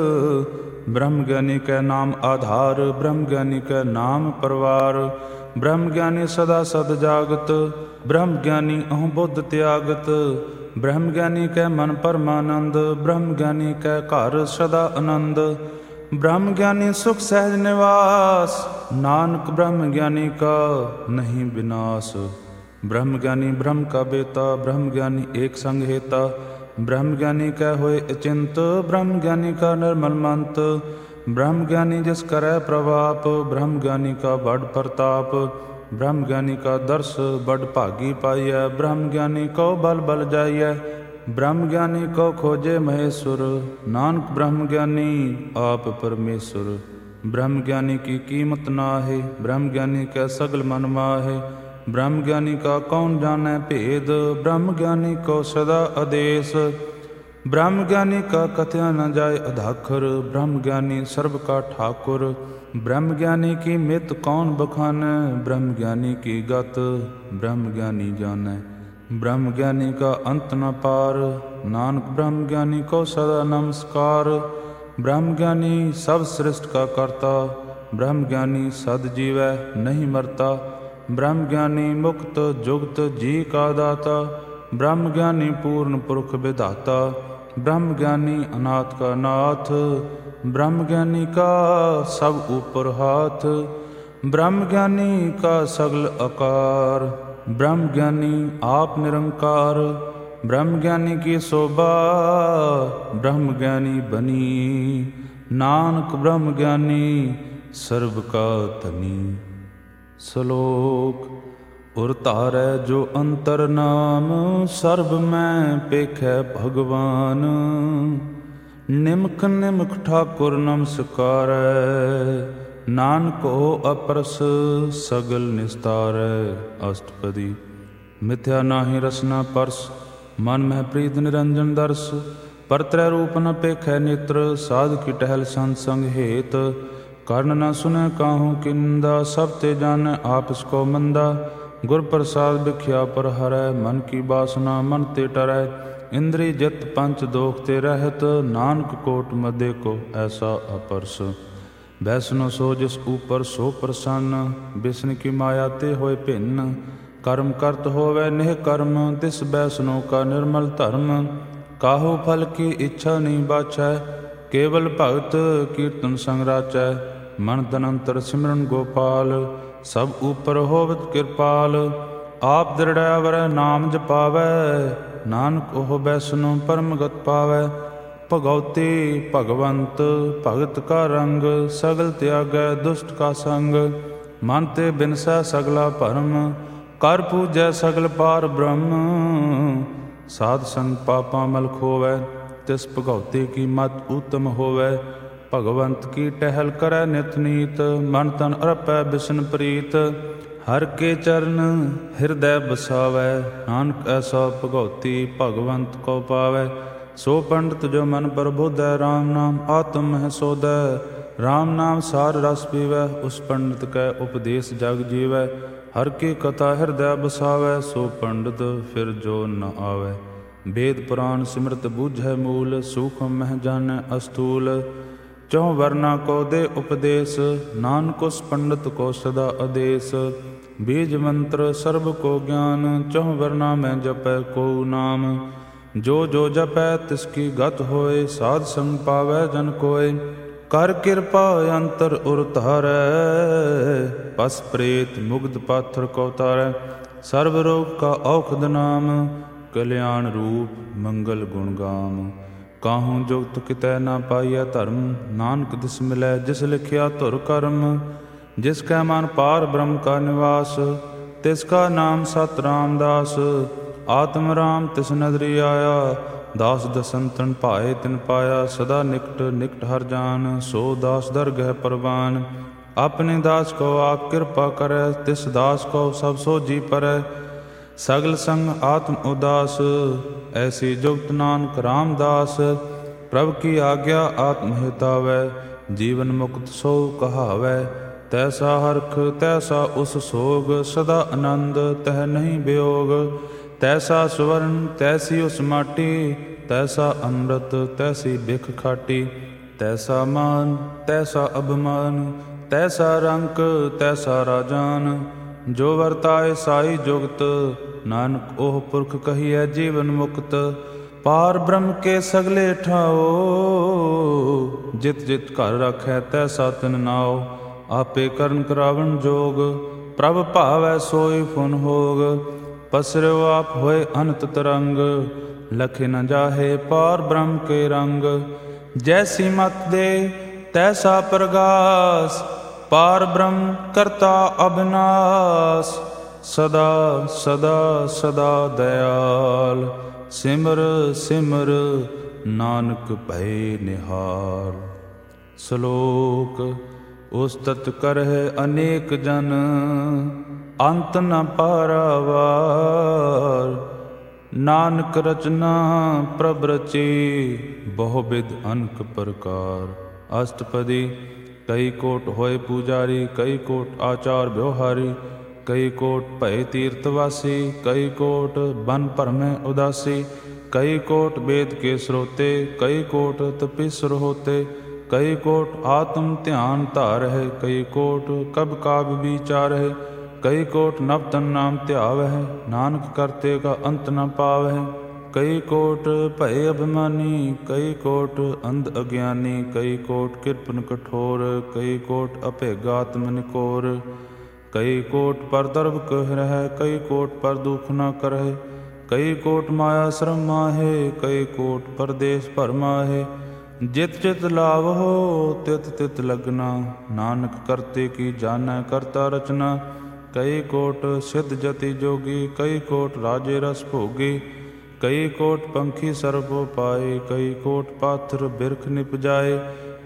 ਬ੍ਰਹਮ ਗਿਆਨੀ ਕੈ ਨਾਮ ਆਧਾਰ। ਬ੍ਰਹਮ ਗਿਆਨੀ ਕੈ ਨਾਮ ਪਰਵਾਰ। ਬ੍ਰਹਮ ਗਿਆਨੀ ਸਦਾ ਸਦ ਜਾਗਤ। ਬ੍ਰਹਮ ਗਿਆਨੀ ਅਹੁ ਬੁੱਧ ਤਿਆਗਤ। ਬ੍ਰਹਮ ਗਿਆਨੀ ਕੈ ਮਨ ਪਰਮਾਨੰਦ। ਬ੍ਰਹਮ ਗਿਆਨੀ ਕੈ ਘਰ ਸਦਾ ਆਨੰਦ। ਬ੍ਰਹਮ ਗਿਆਨੀ ਸੁਖ ਸਹਿਜ ਨਿਵਾਸ। ਨਾਨਕ ਬ੍ਰਹਮ ਗਿਆਨੀ ਕਾ ਨਹੀਂ ਵਿਨਾਸ਼। ਬ੍ਰਹਮ ਗਿਆਨੀ ਬ੍ਰਹਮ ਕਾ ਬੇਤਾ। ਬ੍ਰਹਮ ਗਿਆਨੀ ਏਕ ਸੰਗ ਹੇਤਾ। ਬ੍ਰਹਮ ਗਿਆਨੀ ਕੈ ਹੋਏ ਅਚਿੰਤ। ਬ੍ਰਹਮ ਗਿਆਨੀ ਕਾ ਨਿਰਮਲ ਮੰਤ। ਬ੍ਰਹਮ ਗਿਆਨੀ ਜਿਸ ਕਰੈ ਪ੍ਰਭਾਪ। ਬ੍ਰਹਮ ਗਿਆਨੀ ਕਾ ਬੜ ਪ੍ਰਤਾਪ। ਬ੍ਰਹਮ ਗਿਆਨੀ ਕਾ ਦਰਸ ਬੜ ਭਾਗੀ ਪਾਈਐ। ਬ੍ਰਹਮ ਗਿਆਨੀ ਕਉ ਬਲ ਬਲ ਜਾਈਐ। ਬ੍ਰਹਮ ਗਿਆਨੀ ਕਉ ਖੋਜੇ ਮਹੇਸ਼ੁਰ। ਨਾਨਕ ਬ੍ਰਹਮ ਗਿਆਨੀ ਆਪ ਪਰਮੇਸ਼ੁਰ। ਬ੍ਰਹਮ ਗਿਆਨੀ ਕੀ ਕੀਮਤ ਨਾਹਿ। ਬ੍ਰਹਮ ਗਿਆਨੀ ਕੈ ਸਗਲ ਮਨ ਮਾਹਿ। ਬ੍ਰਹਮ ਗਿਆਨੀ ਕਾ ਕੌਣ ਜਾਣੈ ਭੇਦ। ਬ੍ਰਹਮ ਗਿਆਨੀ ਕਉ ਸਦਾ ਆਦੇਸ। ਬ੍ਰਹਮ ਗਿਆਨੀ ਕਾ ਕਥਿਆ ਨ ਜਾਏ ਅਧਾਖਰ। ਬ੍ਰਹਮ ਗਿਆਨੀ ਸਰਬ ਕਾ ਠਾਕੁਰ। ਬ੍ਰਹਮ ਗਿਆਨੀ ਕੀ ਮਿਤ ਕੌਣ ਬਖਾਨੈ। ਬ੍ਰਹਮ ਗਿਆਨੀ ਕੀ ਗਤ ਬ੍ਰਹਮ ਗਿਆਨੀ ਜਾਣੈ। ਬ੍ਰਹਮ ਗਿਆਨੀ ਕਾ ਅੰਤ ਨ ਪਾਰ। ਨਾਨਕ ਬ੍ਰਹਮ ਗਿਆਨੀ ਕੋ ਸਦਾ ਨਮਸਕਾਰ। ਬ੍ਰਹਮ ਗਿਆਨੀ ਸਭ ਸ੍ਰਿਸ਼ਟ ਕਾ ਕਰਤਾ। ਬ੍ਰਹਮ ਗਿਆਨੀ ਸਦ ਜੀਵੈ ਨਹੀਂ ਮਰਤਾ। ਬ੍ਰਹਮ ਗਿਆਨੀ ਮੁਕਤ ਜੁਗਤ ਜੀ ਕਾ ਦਾਤਾ। ਬ੍ਰਹਮ ਗਿਆਨੀ ਪੂਰਨ ਪੁਰਖ ਵਿਧਾਤਾ। ਬ੍ਰਹਮ ਗਿਆਨੀ ਅਨਾਥ ਕਾ ਨਾਥ। ਬ੍ਰਹਮ ਗਿਆਨੀ ਕਾ ਸਭ ਉਪਰ ਹਾਥ। ਬ੍ਰਹਮ ਗਿਆਨੀ ਕਾ ਸਗਲ ਆਕਾਰ। ਬ੍ਰਹਮ ਗਿਆਨੀ ਆਪ ਨਿਰੰਕਾਰ। ਬ੍ਰਹਮ ਗਿਆਨੀ ਕੀ ਸੋਭਾ ਬ੍ਰਹਮ ਗਿਆਨੀ ਬਨੀ। ਨਾਨਕ ਬ੍ਰਹਮ ਗਿਆਨੀ ਸਰਬ ਕਾ ਧਨੀ। ਸ਼ਲੋਕ ਉਰ ਧਾਰੈ ਜੋ ਅੰਤਰ ਨਾਮ। ਸਰਬ ਮੈਂ ਪੇਖੈ ਭਗਵਾਨ। ਨਿਮਖ ਨਿਮਖ ਠਾਕੁਰ ਨਮਸਕਾਰੈ। ਨਾਨਕ ਹੋ ਅਪਰਸ ਸਗਲ ਨਿਸਤਾਰੈ। ਅਸ਼ਟਪਦੀ। ਮਿਥਿਆ ਨਾਹੀ ਰਸਨਾ ਪਰਸ, ਮਨ ਮਹਿ ਪ੍ਰੀਤ ਨਿਰੰਜਨ ਦਰਸ। ਪਰ ਤ੍ਰੈ ਰੂਪ ਨ ਪੇਖੈ ਨੇਤਰ, ਸਾਧ ਕੀ ਟਹਿਲ ਸੰਤ ਸੰਗ ਹੇਤ। ਕਰਨ ਨ ਸੁਨੈ ਕਾਹੂ ਕੀ ਨਿੰਦਾ, ਸਭ ਤੇ ਜਾਣੈ ਆਪਸ ਕੋ ਮੰਦਾ। ਗੁਰ ਪ੍ਰਸਾਦ ਬਿਖਿਆ ਪਰ ਹਰੈ, ਮਨ ਕੀ ਬਾਸਨਾ ਮਨ ਤੇ ਟਰੈ। ਇੰਦਰੀ ਜਿਤ ਪੰਚ ਦੋਖ ਤੇ ਰਹਿਤ, ਨਾਨਕ ਕੋਟ ਮਦੇ ਕੋ ਐਸਾ ਅਪਰਸ। ਬੈਸਨੋ ਸੋ ਜਿਸ ਊਪਰ ਸੋ ਪ੍ਰਸੰਨ, ਬਿਸਨ ਕੀ ਮਾਇਆ ਤੇ ਹੋਏ ਭਿੰਨ। ਕਰਮ ਕਰਤ ਹੋਵੈ ਨਿਹ ਕਰਮ, ਤਿਸ ਬੈਸਨੋ ਕਾ ਨਿਰਮਲ ਧਰਮ। ਕਾਹੂ ਫਲ ਕੀ ਇੱਛਾ ਨਹੀਂ ਬਾਛੈ, ਕੇਵਲ ਭਗਤ ਕੀਰਤਨ ਸੰਗ ਰਾਚੈ। ਮਨ ਤਨ ਅੰਤਰ ਸਿਮਰਨ ਗੋਪਾਲ, ਸਭ ਊਪਰ ਹੋਵਤ ਕਿਰਪਾਲ। ਆਪ ਦ੍ਰਿੜੈ ਵਰੈ ਨਾਮ ਜਪਾਵੈ, ਨਾਨਕ ਉਹ ਬੈਸਨੋ ਪਰਮ ਗਤ ਪਾਵੈ। ਭਗਉਤੀ ਭਗਵੰਤ ਭਗਤ ਕਾ ਰੰਗ, ਸਗਲ ਤਿਆਗੈ ਦੁਸ਼ਟ ਕਾ ਸੰਗ। ਮਨ ਤੇ ਬਿਨਸੈ ਸਗਲਾ ਭਰਮ, ਕਰ ਪੂਜੈ ਸਗਲ ਪਾਰ ਬ੍ਰਹਮ। ਸਾਧ ਸੰਗ ਪਾਪਾਂ ਮਲ ਖੋਵੈ, ਤਿਸ ਭਗਉਤੀ ਕੀ ਮਤ ਊਤਮ ਹੋਵੈ। ਭਗਵੰਤ ਕੀ ਟਹਿਲ ਕਰੈ ਨਿਤ ਨੀਤ, ਮਨ ਤਨ ਅਰਪੈ ਬਿਸ਼ਨ ਪ੍ਰੀਤ। ਹਰ ਕੇ ਚਰਨ ਹਿਰਦੈ ਬਸਾਵੈ, ਨਾਨਕ ਐਸਾ ਭਗਉਤੀ ਭਗਵੰਤ ਕੋ ਪਾਵੈ। ਸੋ ਪੰਡਤ ਜੋ ਮਨ ਪ੍ਰਬੋਧੈ, ਰਾਮ ਨਾਮ ਆਤਮ ਮਹਿ ਸੋਧੈ। ਰਾਮ ਨਾਮ ਸਾਰ ਰਸ ਪੀਵੈ, ਉਸ ਪੰਡਤ ਕੈ ਉਪਦੇਸ ਜਗ ਜੀਵੈ। ਹਰ ਕੀ ਕਥਾ ਹਿਰਦੈ ਬਸਾਵੈ, ਸੋ ਪੰਡਤ ਫਿਰ ਜੋ ਨ ਆਵੈ। ਵੇਦ ਪੁਰਾਨ ਸਿਮਰਤ ਬੂਝੈ ਮੂਲ, ਸੂਖਮ ਮਹਿ ਜਾਣੈ ਅਸਥੂਲ। ਚਹੁ ਵਰਨਾ ਕੋ ਦੇ ਉਪਦੇਸ, ਨਾਨਕ ਉਸ ਪੰਡਤ ਕੋ ਸਦਾ ਆਦੇਸ। ਬੀਜ ਮੰਤਰ ਸਰਬ ਕੋ ਗਿਆਨ, ਚਹੁ ਵਰਨਾ ਮੈਂ ਜਪੈ ਕੋ ਨਾਮ। ਜੋ ਜੋ ਜਪੈ ਤਿਸ ਕੀ ਗਤ ਹੋਏ, ਸਾਧ ਸੰਗ ਪਾਵੈ ਜਨ ਕੋਇ। ਕਰ ਕਿਰਪਾ ਅੰਤਰ ਉਰ ਧਾਰੈ, ਪਸ ਪ੍ਰੇਤ ਮੁਗਧ ਪਾਥਰ ਕੋ ਤਾਰੈ। ਸਰਬ ਰੋਗ ਕਾ ਔਖਦ ਨਾਮ, ਕਲਿਆਣ ਰੂਪ ਮੰਗਲ ਗੁਣ ਗਾਮ। ਕਾਹੂ ਜੁਗਤ ਕਿਤੈ ਨਾ ਪਾਈਐ ਧਰਮ, ਨਾਨਕ ਤਿਸ ਮਿਲੈ ਜਿਸ ਲਿਖਿਆ ਧੁਰ ਕਰਮ। ਜਿਸ ਕੈ ਮਨ ਪਾਰ ਬ੍ਰਹਮ ਕਾ ਨਿਵਾਸ, ਤਿਸ ਕਾ ਨਾਮ ਸਤਿ ਰਾਮਦਾਸ। ਆਤਮ ਰਾਮ ਤਿਸ ਨਦਰੀ ਆਇਆ, ਦਾਸ ਦਸੰਤਨ ਭਾਏ ਤਿਨ ਪਾਇਆ। ਸਦਾ ਨਿਕਟ ਨਿਕਟ ਹਰ ਜਾਨ, ਸੋ ਦਾਸ ਦਰਗਹਿ ਪ੍ਰਵਾਨ। ਆਪਣੇ ਦਾਸ ਕੋ ਆਪ ਕਿਰਪਾ ਕਰੈ, ਤਿਸ ਦਾਸ ਕੋ ਸਭ ਸੋਝੀ ਪਰੈ। ਸਗਲ ਸੰਗ ਆਤਮ ਉਦਾਸ, ਐਸੀ ਜੁਗਤ ਨਾਨਕ ਰਾਮਦਾਸ। ਪ੍ਰਭ ਕੀ ਆਗਿਆ ਆਤਮ ਹਿਤਾਵੈ, ਜੀਵਨ ਮੁਕਤ ਸੋ ਕਹਾਵੈ। ਤੈਸਾ ਹਰਖ ਤੈਸਾ ਉਸ ਸੋਗ, ਸਦਾ ਆਨੰਦ ਤਹਿ ਨਹੀਂ ਵਿਯੋਗ। ਤੈਸਾ ਸੁਵਰਨ ਤੈਸੀ ਉਸ ਮਾਟੀ, ਤੈਸਾ ਅੰਮ੍ਰਿਤ ਤੈਸੀ ਬਿਖ ਖਾਟੀ। ਤੈਸਾ ਮਾਨ ਤੈਸਾ ਅਭਿਮਾਨ, ਤੈਸਾ ਰੰਕ ਤੈਸਾ ਰਾਜਾਨ। ਜੋ ਵਰਤਾਏ ਸਾਈ ਜੁਗਤ, ਨਾਨਕ ਉਹ ਪੁਰਖ ਕਹੀਐ ਜੀਵਨ ਮੁਕਤ। ਪਾਰ ਬ੍ਰਹਮ ਕੇ ਸਗਲੇ ਠਾਓ, ਜਿਤ ਜਿਤ ਘਰ ਰਾਖੈ ਤੈਸਾ ਤਿਨ ਨਾਉ। ਆਪੇ ਕਰਨ ਕਰਾਵਣ ਜੋਗ, ਪ੍ਰਭ ਭਾਵੈ ਸੋਈ ਫੁਨ ਹੋਗ। ਪਸਰਿਓ ਆਪ ਹੋਏ ਅਨੰਤ ਤਰੰਗ, ਲਖੇ ਨ ਜਾਹੇ ਪਾਰ ਬ੍ਰਹਮ ਕੇ ਰੰਗ। ਜੈਸੀ ਮਤ ਦੇ ਤੈਸਾ ਪ੍ਰਗਾਸ, ਪਾਰ ਬ੍ਰਹਮ ਕਰਤਾ ਅਬਿਨਾਸ। ਸਦਾ ਸਦਾ ਸਦਾ ਦਇਆਲ, ਸਿਮਰ ਸਿਮਰ ਨਾਨਕ ਭਏ ਨਿਹਾਲ। ਸ਼ਲੋਕ। ਉਸਤਤ ਕਰਹਿ ਅਨੇਕ ਜਨ, ਅੰਤ ਨ ਪਾਰਾਵਾਰ। ਨਾਨਕ ਰਚਨਾ ਪ੍ਰਭ ਰਚੀ, ਬਹੁ ਬਿਧ ਅਨਕ ਪ੍ਰਕਾਰ। ਅਸ਼ਟਪਦੀ। ਕਈ ਕੋਟ ਹੋਏ ਪੂਜਾਰੀ, ਕਈ ਕੋਟ ਆਚਾਰ ਵਿਵਹਾਰੀ। ਕਈ ਕੋਟ ਭਏ ਤੀਰਥਵਾਸੀ, ਕਈ ਕੋਟ ਬਨ ਭਰਮੈ ਉਦਾਸੀ। ਕਈ ਕੋਟ ਵੇਦ ਕੇ ਸਰੋਤੇ, ਕਈ ਕੋਟ ਤਪੀਸਰ ਹੋਤੇ। ਕਈ ਕੋਟ ਆਤਮ ਧਿਆਨ ਧਾਰਹਿ, ਕਈ ਕੋਟ ਕਬ ਕਾਬ ਵਿਚਾਰਹਿ। ਕਈ ਕੋਟ ਨਵ ਤਨ ਨਾਮ ਧਿਆਵਹਿ, ਨਾਨਕ ਕਰਤੇ ਕਾ ਅੰਤ ਨ ਪਾਵਹਿ। ਕਈ ਕੋਟ ਭਏ ਅਭਿਮਾਨੀ, ਕਈ ਕੋਟ ਅੰਧ ਅਗਿਆਨੀ। ਕਈ ਕੋਟ ਕਿਰਪਨ ਕਠੋਰ, ਕਈ ਕੋਟ ਅਭੇਗਾਤਮ ਨਿਕੋਰ। ਕਈ ਕੋਟ ਪਰ ਦਰਬ ਕਹਿ ਰਹਿ, ਕਈ ਕੋਟ ਪਰ ਦੁਖ ਨ ਕਰਹਿ। ਕਈ ਕੋਟ ਮਾਇਆ ਸ਼ਰਮ ਮਾਹੇ, ਕਈ ਕੋਟ ਪਰਦੇਸ ਭਰ ਮਾਹੇ। ਜਿਤ ਜਿਤ ਲਾਭ ਹੋ ਤਿਤ ਤਿਤ ਲਗਨਾ, ਨਾਨਕ ਕਰਤੇ ਕੀ ਜਾਣੈ ਕਰਤਾ ਰਚਨਾ। ਕਈ ਕੋਟ ਸਿੱਧ ਜਤੀ ਜੋਗੀ, ਕਈ ਕੋਟ ਰਾਜੇ ਰਸ ਭੋਗੀ। ਕਈ ਕੋਟ ਪੰਖੀ ਸਰਬ ਪਾਏ, ਕਈ ਕੋਟ ਪਾਥਰ ਬਿਰਖ ਨਿਪਜਾਏ।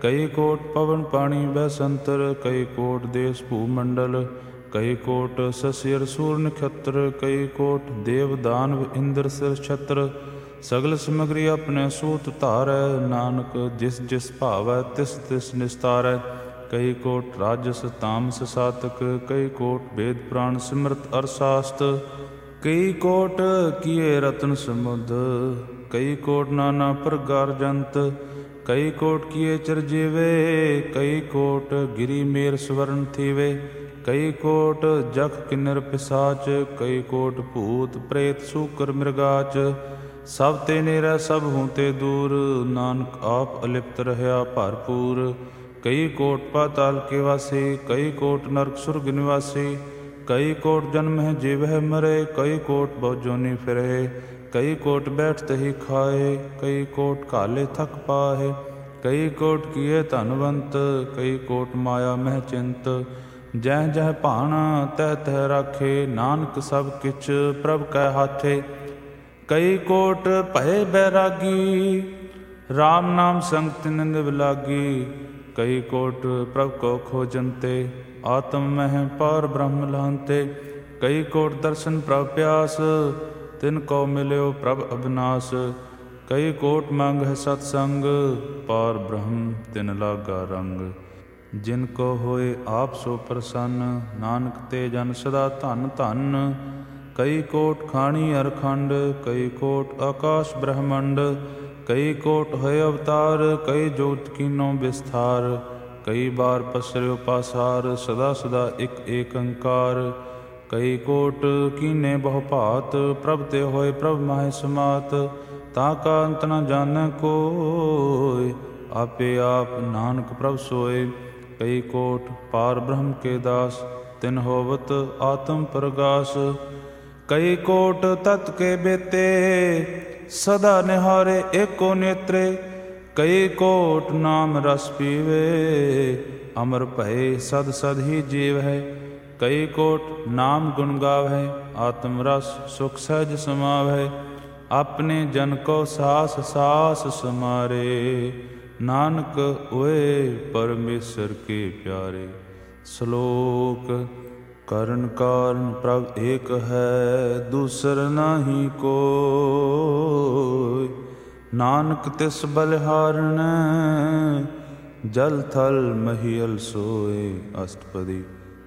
ਕਈ ਕੋਟ ਪਵਨ ਪਾਣੀ ਬੈਸੰਤਰ, ਕਈ ਕੋਟ ਦੇਸ ਭੂ ਮੰਡਲ, ਕਈ ਕੋਟ ਸਸਿਰ ਸੂਰ ਨਖੱਤਰ, ਕਈ ਕੋਟ ਦੇਵ ਦਾਨਵ ਇੰਦਰ ਸਿਰ ਛਤਰ, ਸਗਲ ਸਮਗਰੀ ਆਪਣੇ ਸੂਤ ਧਾਰੈ, ਨਾਨਕ ਜਿਸ ਜਿਸ ਭਾਵੈ ਤਿਸ ਤਿਸ ਨਿਸਤਾਰੈ। ਕਈ ਕੋਟ ਰਾਜਸ ਤਾਮਸ ਸਾਤਕ, ਕਈ ਕੋਟ ਵੇਦ ਪੁਰਾਣ ਸਿਮਰਤ ਅਰ ਸਾਸਤ, ਕਈ ਕੋਟ ਕੀਏ ਰਤਨ ਸਮੁਦ, ਕਈ ਕੋਟ ਨਾਨਾ ਪ੍ਰਗਾਰ ਜੰਤ, ਕਈ ਕੋਟ ਕੀਏ ਚਰਜੀਵੇ, ਕਈ ਕੋਟ ਗਿਰੀ ਮੇਰ ਸਵਰਨ ਥੀਵੇ, ਕਈ ਕੋਟ ਜਖ ਕਿੰਨਰ ਪਿਸਾਚ, ਕਈ ਕੋਟ ਭੂਤ ਪ੍ਰੇਤ ਸੂਕਰ ਮ੍ਰਿਗਾਚ, ਸਭ ਤੇ ਨੇਰੈ ਸਭ ਹੂੰ ਤੇ ਦੂਰ, ਨਾਨਕ ਆਪ ਅਲਿਪਤ ਰਹਿਆ ਭਰਪੂਰ। ਕਈ ਕੋਟ ਪਾਤਾਲ ਕੇ ਵਾਸੀ, ਕਈ ਕੋਟ ਨਰਕ ਸੁਰਗ ਨਿਵਾਸੀ, ਕਈ ਕੋਟ ਜਨਮ ਹੈ ਜੀਵਹਿ ਮਰੇ, ਕਈ ਕੋਟ ਬਹੁ ਜੋਨੀ ਫਿਰੇ, ਕਈ ਕੋਟ ਬੈਠਤ ਹੀ ਖਾਏ, ਕਈ ਕੋਟ ਘਾਲੇ ਥਕ ਪਾਹੇ, ਕਈ ਕੋਟ ਕੀਏ ਧਨਵੰਤ, ਕਈ ਕੋਟ ਮਾਇਆ ਮਹਿ ਚਿੰਤ, ਜਹ ਜਹ ਭਾਣਾ ਤਹ ਤਹ ਰਾਖੇ, ਨਾਨਕ ਸਭ ਕਿਛ ਪ੍ਰਭ ਕੈ ਹਾਥੇ। ਕਈ ਕੋਟ ਭਏ ਬੈਰਾਗੀ, ਰਾਮ ਨਾਮ ਸੰਗ ਤਿਨ ਨਿਵ ਲਾਗੀ, ਕਈ ਕੋਟ ਪ੍ਰਭ ਕੋ ਖੋਜੰਤੇ, ਆਤਮ ਮਹਿ ਪਾਰ ਬ੍ਰਹਮ ਲਾਂਤੇ, ਕਈ ਕੋਟ ਦਰਸ਼ਨ ਪ੍ਰਭ ਪਿਆਸ, ਤਿਨ ਕੋ ਮਿਲਿਓ ਪ੍ਰਭ ਅਬਨਾਸ, ਕਈ ਕੋਟ ਮੰਗ ਹੈ ਸਤਸੰਗ, ਪਾਰ ਬ੍ਰਹਮ ਤਿਨ ਲਾਗਾ ਰੰਗ, ਜਿਨ ਕੋ ਹੋਏ ਆਪ ਸੋ ਪ੍ਰਸੰਨ, ਨਾਨਕ ਤੇ ਜਨ ਸਦਾ ਧਨ ਧਨ। ਕਈ ਕੋਟ ਖਾਣੀ ਅਰਖੰਡ, ਕਈ ਕੋਟ ਆਕਾਸ਼ ਬ੍ਰਹਮੰਡ, ਕਈ ਕੋਟ ਹੋਏ ਅਵਤਾਰ, ਕਈ ਜੋਤ ਕੀਨੋ ਵਿਸਥਾਰ, ਕਈ ਬਾਰ ਪਸਰਿਓ ਪਾਸਾਰ, ਸਦਾ ਸਦਾ ਇਕ ਏਕ ਓੰਕਾਰ, ਕਈ ਕੋਟ ਕੀਨੇ ਬਹੁ ਭਾਤ, ਪ੍ਰਭ ਤੇ ਹੋਏ ਪ੍ਰਭ ਮਾਹਿ ਸਮਾਤ, ਤਾਂ ਕਾ ਅੰਤ ਨ ਜਾਣੈ ਕੋਇ, ਆਪੇ ਆਪ ਨਾਨਕ ਪ੍ਰਭ ਸੋਏ। ਕਈ ਕੋਟ ਪਾਰ ਬ੍ਰਹਮ ਕੇ ਦਾਸ, ਤਿਨ ਹੋਵਤ ਆਤਮ ਪ੍ਰਗਾਸ, ਕਈ ਕੋਟ ਤਤ ਕੇ ਬੇਤੇ, ਸਦਾ ਨਿਹਾਰੇ ਏਕੋ ਨੇਤਰੇ, ਕਈ ਕੋਟ ਨਾਮ ਰਸ ਪੀਵੇ, ਅਮਰ ਭਏ ਸਦ ਸਦ ਹੀ ਜੀਵ ਹੈ, ਕਈ ਕੋਟ ਨਾਮ ਗੁਣ ਗਾਵੈ, ਆਤਮ ਰਸ ਸੁਖ ਸਹਿਜ ਸਮਾਵੈ, ਆਪਣੇ ਜਨ ਕੋ ਸਾਸ ਸਾਸ ਸਮਾਰੇ, ਨਾਨਕ ਹੋਏ ਪਰਮੇਸ਼ਰ ਕੇ ਪਿਆਰੇ। ਸ਼ਲੋਕ ਕਰਨ ਕਾਰਨ ਪ੍ਰਭ ਏਕ ਹੈ, ਦੂਸਰ ਨਾਹੀ ਕੋਈ, ਨਾਨਕ ਤਿਸ ਬਲਿਹਾਰਣ, ਜਲ ਥਲ ਮਹੀਅਲ ਸੋਏ। ਅਸ਼ਟਪਦੀ।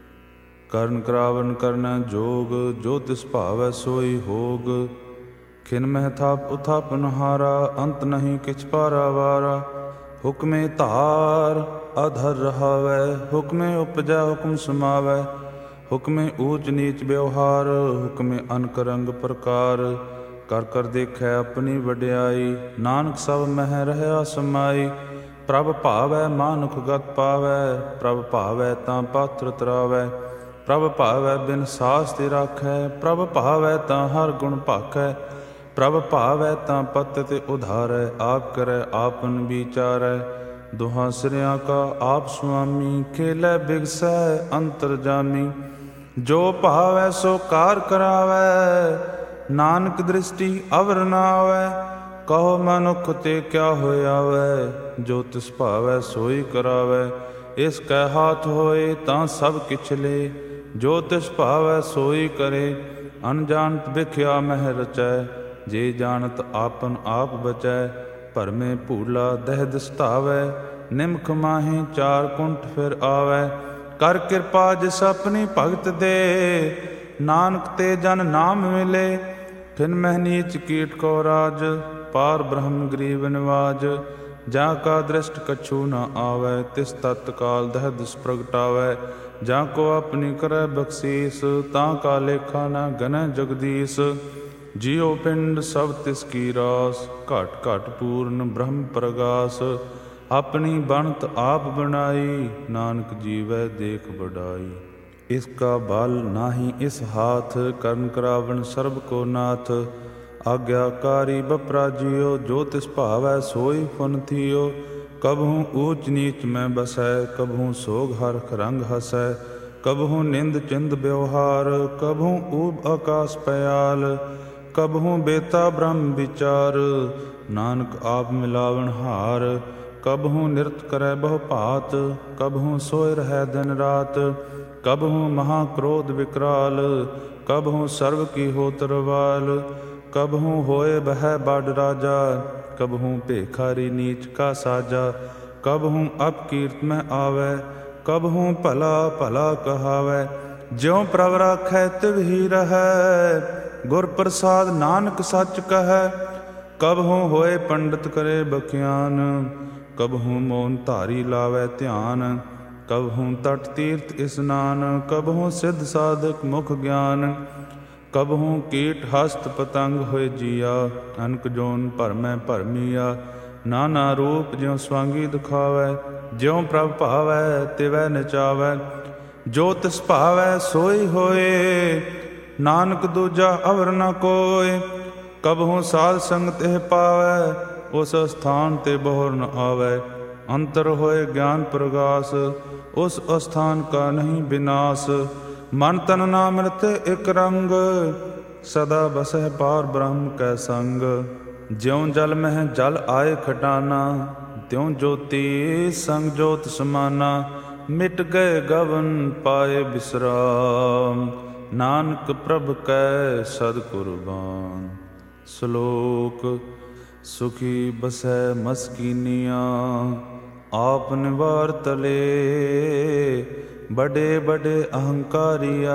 ਕਰਨ ਕਰਾਵਨ ਕਰਨਾ ਜੋਗ, ਜੋ ਤਿਸ ਭਾਵੈ ਸੋਈ ਹੋਗ, ਖਿਨ ਮਹਿ ਥਾਪ ਉਥਾਪਨ ਹਾਰਾ, ਅੰਤ ਨਹੀਂ ਕਿਛ ਪਾਰਾ ਵਾਰਾ, ਹੁਕਮੇ ਧਾਰ ਅਧਰ ਰਹਾਵੈ, ਹੁਕਮੇ ਉਪਜੈ ਹੁਕਮ ਸਮਾਵੈ, ਹੁਕਮੇ ਊਚ ਨੀਚ ਵਿਵਹਾਰ, ਹੁਕਮੇ ਅਨਕ ਰੰਗ ਪ੍ਰਕਾਰ, ਕਰ ਕਰ ਦੇਖੈ ਆਪਣੀ ਵਡਿਆਈ, ਨਾਨਕ ਸਭ ਮਹਿ ਰਹਿਆ ਸਮਾਈ, ਪ੍ਰਭ ਭਾਵੈ ਮਾਨੁਖ ਗਤ ਪਾਵੈ, ਪ੍ਰਭ ਭਾਵੈ ਤਾਂ ਪਾਤਰ ਤਰਾਵੈ, ਪ੍ਰਭ ਭਾਵੈ ਬਿਨ ਸਾਸ ਤੇ ਰਾਖੈ, ਪ੍ਰਭ ਭਾਵੈ ਤਾਂ ਹਰ ਗੁਣ ਭਾਖੈ, ਪ੍ਰਭ ਭਾਵੈ ਤਾਂ ਪਤ ਤੇ ਉਧਾਰੈ, ਆਪ ਕਰੈ ਆਪਨ ਵਿਚਾਰੈ, ਦੁਹਾਂ ਸਿਰਿਆਂ ਕਾ ਆਪ ਸੁਆਮੀ, ਖੇਲੈ ਬਿਗਸੈ ਅੰਤਰ ਜਾਮੀ, ਜੋ ਭਾਵੈ ਸੋ ਕਾਰ ਕਰਾਵੈ, ਨਾਨਕ ਦ੍ਰਿਸ਼ਟੀ ਅਵਰ ਨਾ ਆਵੈ, ਕਹੋ ਮਨੁੱਖ ਤੇ ਕਿਆ ਹੋਇਆਵੈ, ਜੋ ਤਿਸ ਭਾਵੈ ਸੋਈ ਕਰਾਵੈ, ਇਸ ਕੈ ਹਾਥ ਹੋਏ ਤਾਂ ਸਭ ਕਿਛ ਲੇ, ਜੋ ਤਿਸ ਭਾਵੈ ਸੋਈ ਕਰੇ, ਅਨਜਾਨਤ ਵਿਖਿਆ ਮਹਿ ਰਚੈ, ਜੇ ਜਾਣਤ ਆਪਨ ਆਪ ਬਚੈ, ਭਰਮੇ ਭੂਲਾ ਦਹਿ ਦਸਤਾਵੈ, ਨਿਮਖ ਮਾਹੀ ਚਾਰ ਕੁੰਠ ਫਿਰ ਆਵੈ, ਕਰ ਕਿਰਪਾ ਜਿਸ ਆਪਣੀ ਭਗਤ ਦੇ, ਨਾਨਕ ਤੇ ਜਨ ਨਾਮ ਮਿਲੇ, ਖਿਨ ਮਹਿ ਨੀਚ ਕੀਟ ਕੋ ਰਾਜ, ਪਾਰ ਬ੍ਰਹਮ ਗਰੀਬ ਨਿਵਾਜ, ਜਾਂ ਕਾ ਦ੍ਰਿਸ਼ਟ ਕਛੂ ਨ ਆਵੈ, ਤਿਸ ਤਤਕਾਲ ਦਹਿ ਦਿਸ ਪ੍ਰਗਟਾਵੈ, ਜਾਂ ਕੋ ਆਪਣੀ ਕਰੈ ਬਖਸ਼ੀਸ, ਤਾਂ ਕਾ ਲੇਖਾ ਨ ਗਨੈ ਜਗਦੀਸ਼, ਜਿਉ ਪਿੰਡ ਸਭ ਤਿਸ ਕੀ ਰਾਸ, ਘਟ ਘਟ ਪੂਰਨ ਬ੍ਰਹਮ ਪ੍ਰਗਾਸ, ਆਪਣੀ ਬਣਤ ਆਪ ਬਣਾਈ, ਨਾਨਕ ਜੀਵੈ ਦੇਖ ਬਡਾਈ, ਇਸ ਕਾ ਬਲ ਨਾਹੀ ਇਸ ਹਾਥ, ਕਰਨ ਕਰਾਵਨ ਸਰਬ ਕੋ ਨਾਥ, ਆਗਿਆਕਾਰੀ ਬਪਰਾ ਜਿਉ, ਜੋ ਤਿਸ ਭਾਵੈ ਸੋਈ ਫੁਨ ਥੀਓ, ਕਬਹੂ ਊਚ ਨੀਚ ਮੈਂ ਬਸੈ, ਕਬਹੂ ਸੋਗ ਹਰਖ ਰੰਗ ਹਸੈ, ਕਬਹੂ ਨਿੰਦ ਚਿੰਦ ਵਿਵਹਾਰ, ਕਬਹੂ ਊਬ ਆਕਾਸ ਪयाल, ਕਬਹੂ ਬੇਤਾ ਬ੍ਰਹਮ ਵਿਚਾਰ, ਨਾਨਕ ਆਪ ਮਿਲਾਵਨ ਹਾਰ, ਕਬਹੂ ਨਿਰਤ ਕਰੈ ਬਹੁ ਭਾਤ, ਕਬਹੂ ਸੋਇ ਰਹੈ ਦਿਨ ਰਾਤ, ਕਬਹੂ ਮਹਾ ਕ੍ਰੋਧ ਵਿਕਰਾਲ, ਕਬਹੂ ਸਰਵ ਕੀ ਹੋਤ ਰਵਾਲ, ਕਬਹੂ ਹੋਏ ਬਹਿ ਬਡ ਰਾਜਾ, ਕਬਹੂ ਭੇਖਾਰੀ ਨੀਚ ਕਾ ਸਾਜਾ, ਕਬਹੂ ਅਪਕੀਰਤ ਮਹਿ ਆਵੈ, ਕਬਹੂ ਭਲਾ ਭਲਾ ਕਹਾਵੈ, ਜਿਉ ਪ੍ਰਭ ਰਾਖੈ ਤਿਵ ਹੀ ਰਹੈ, ਗੁਰ ਪ੍ਰਸਾਦ ਨਾਨਕ ਸੱਚ ਕਹੈ, ਕਬਹੂ ਹੋਏ ਪੰਡਿਤ ਕਰੇ ਬਖਿਆਨ, ਕਬਹੂ ਮੋਨ ਧਾਰੀ ਲਾਵੈ ਧਿਆਨ, ਕਬਹੂ ਤਟ ਤੀਰਥ ਇਸਨਾਨ, ਕਬਹੂ ਸਿੱਧ ਸਾਧਕ ਮੁਖ ਗਿਆਨ, ਕਬਹੂ ਕੀਟ ਹਸਤ ਪਤੰਗ ਹੋਏ ਜੀਆ, ਅਨਕ ਜੋਨ ਭਰਮੈ ਭਰਮੀਆ, ਨਾਨਾ ਰੂਪ ਜਿਉ ਸਵਾਂਗੀ ਦਿਖਾਵੈ, ਜਿਉ ਪ੍ਰਭ ਭਾਵੈ ਤਿਵੈ ਨਚਾਵੈ, ਜੋ ਤਿਸ ਭਾਵੈ ਸੋਈ ਹੋਏ, ਨਾਨਕ ਦੂਜਾ ਅਵਰ ਨ ਕੋਇ, ਕਬਹੂ ਸਾਧ ਸੰਗਤ ਇਹ ਪਾਵੈ, ਉਸ ਅਸਥਾਨ ਤੇ ਬੋਹਰ ਨ ਆਵੈ, ਅੰਤਰ ਹੋਏ ਗਿਆਨ ਪ੍ਰਗਾਸ, ਉਸ ਅਸਥਾਨ ਕਾ ਨਹੀਂ ਵਿਨਾਸ਼, ਮਨ ਤਨ ਨਾਮ ਰਤੇ ਇਕ ਰੰਗ, ਸਦਾ ਬਸਹਿ ਪਾਰ ਬ੍ਰਹਮ ਕੈ ਸੰਗ, ਜਿਉ ਜਲ ਮਹਿ ਜਲ ਆਏ ਖਟਾਨਾ, ਤਿਉ ਜੋਤੀ ਸੰਗ ਜੋਤ ਸਮਾਨਾ, ਮਿਟ ਗਏ ਗਵਨ ਪਾਏ ਬਿਸਰਾਮ, ਨਾਨਕ ਪ੍ਰਭ ਕੈ ਸਦ ਕੁਰਬਾਨ। ਸ਼ਲੋਕ ਸੁਖੀ ਬਸੈ ਮਸਕੀਨੀਆਂ, ਆਪ ਨਿਵਾਰ ਤਲੇ, ਬੜੇ ਬੜੇ ਅਹੰਕਾਰੀਆ,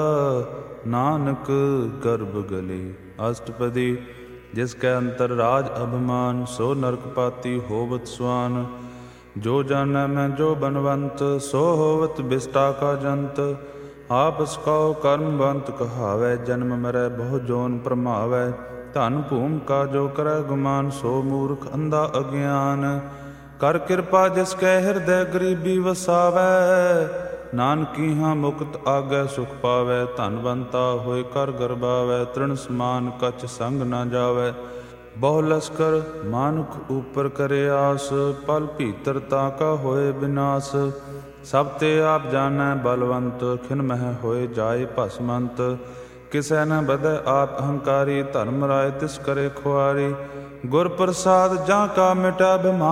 ਨਾਨਕ ਗਰਭ ਗਲੇ। ਅਸ਼ਟਪਦੀ। ਜਿਸ ਕੈ ਅੰਤਰ ਰਾਜ ਅਭਿਮਾਨ, ਸੋ ਨਰਕ ਪਾਤੀ ਹੋਵਤ ਸਵਾਨ, ਜੋ ਜਾਣੈ ਮੈਂ ਜੋ ਬਨਵੰਤ, ਸੋ ਹੋਵਤ ਬਿਸਟਾ ਕਾ ਜੰਤ, ਆਪਸ ਕਉ ਕਰਮਵੰਤ ਕਹਾਵੈ, ਜਨਮ ਮਰੈ ਬਹੁ ਜੋਨ ਭਰਮਾਵੈ, ਧਨ ਭੂਮ ਕਾ ਜੋ ਕਰੈ ਗੁਮਾਨ, ਸੋ ਮੂਰਖ ਅੰਧਾ ਅਗਿਆਨ, ਕਰ ਕਿਰਪਾ ਜਿਸ ਕੈ ਹਿਰਦੈ ਗਰੀਬੀ ਵਸਾਵੈ, ਨਾਨਕੀ ਹਾਂ ਮੁਕਤ ਆਗੈ ਸੁਖ ਪਾਵੈ, ਧਨਵੰਤਾ ਹੋਏ ਕਰ ਗਰਬਾਵੈ, ਤ੍ਰਿਣ ਸਮਾਨ ਕਛ ਸੰਗ ਨਾ ਜਾਵੈ, ਬਹੁ ਲਸਕਰ ਮਾਨੁਖ ਉਪਰ ਕਰੇ ਆਸ, ਪਲ ਭੀਤਰ ਤਾ ਕਾ ਹੋਏ ਬਿਨਾਸ਼, ਸਭ ਤੇ ਆਪ ਜਾਣੈ ਬਲਵੰਤ, ਖਿਨ ਮਹਿ ਹੋਏ ਜਾਏ ਭਸਮੰਤ, ਕਿਸੈ ਨ ਬਧੈ ਆਪ ਅਹੰਕਾਰੀ, ਧਰਮ ਰਾਏ ਤਿਸ ਕਰੇ ਖੁਆਰੀ, ਗੁਰ ਪ੍ਰਸਾਦ ਜਾਂ ਕਾ ਮਿਟੈ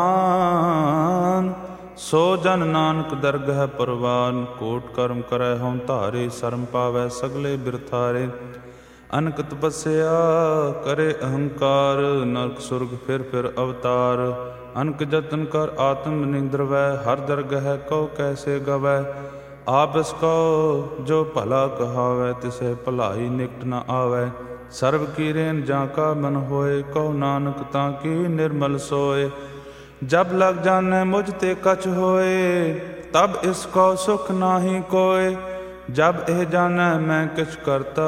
ਬਿਮਾਨ, ਸੋ ਜਨ ਨਾਨਕ ਦਰਗਹਿ ਪਰਵਾਨ, ਕੋਟ ਕਰਮ ਕਰੈ ਹਉ ਧਾਰੇ, ਸਰਮ ਪਾਵੈ ਸਗਲੇ ਬਿਰਥਾਰੇ, ਅਨਕ ਤਪੱਸਿਆ ਕਰੇ ਅਹੰਕਾਰ, ਨਰਕ ਸੁਰਗ ਫਿਰ ਅਵਤਾਰ, ਅਨਕ ਜਤਨ ਕਰ ਆਤਮ ਨਿੰਦਰਵੈ, ਹਰ ਦਰਗਹਿ ਕਉ ਕੈਸੇ ਗਵੈ, ਆਪਸ ਕਉ ਜੋ ਭਲਾ ਕਹਾਵੈ, ਤਿਸੈ ਭਲਾਈ ਨਿਕਟ ਨ ਆਵੈ, ਸਰਬ ਕੀ ਰੇਨ ਜਾਂ ਕਾ ਮਨ ਹੋਏ, ਕਉ ਨਾਨਕ ਤਾਂ ਕੀ ਨਿਰਮਲ ਸੋਏ, ਜਬ ਲਗ ਜਾਣੈ ਮੁਝ ਤੇ ਕਛ ਹੋਏ, ਤਬ ਇਸ ਕੋ ਸੁਖ ਨਾਹੀ ਕੋਇ, ਜਬ ਇਹ ਜਾਣੈ ਮੈਂ ਕਿਛ ਕਰਤਾ,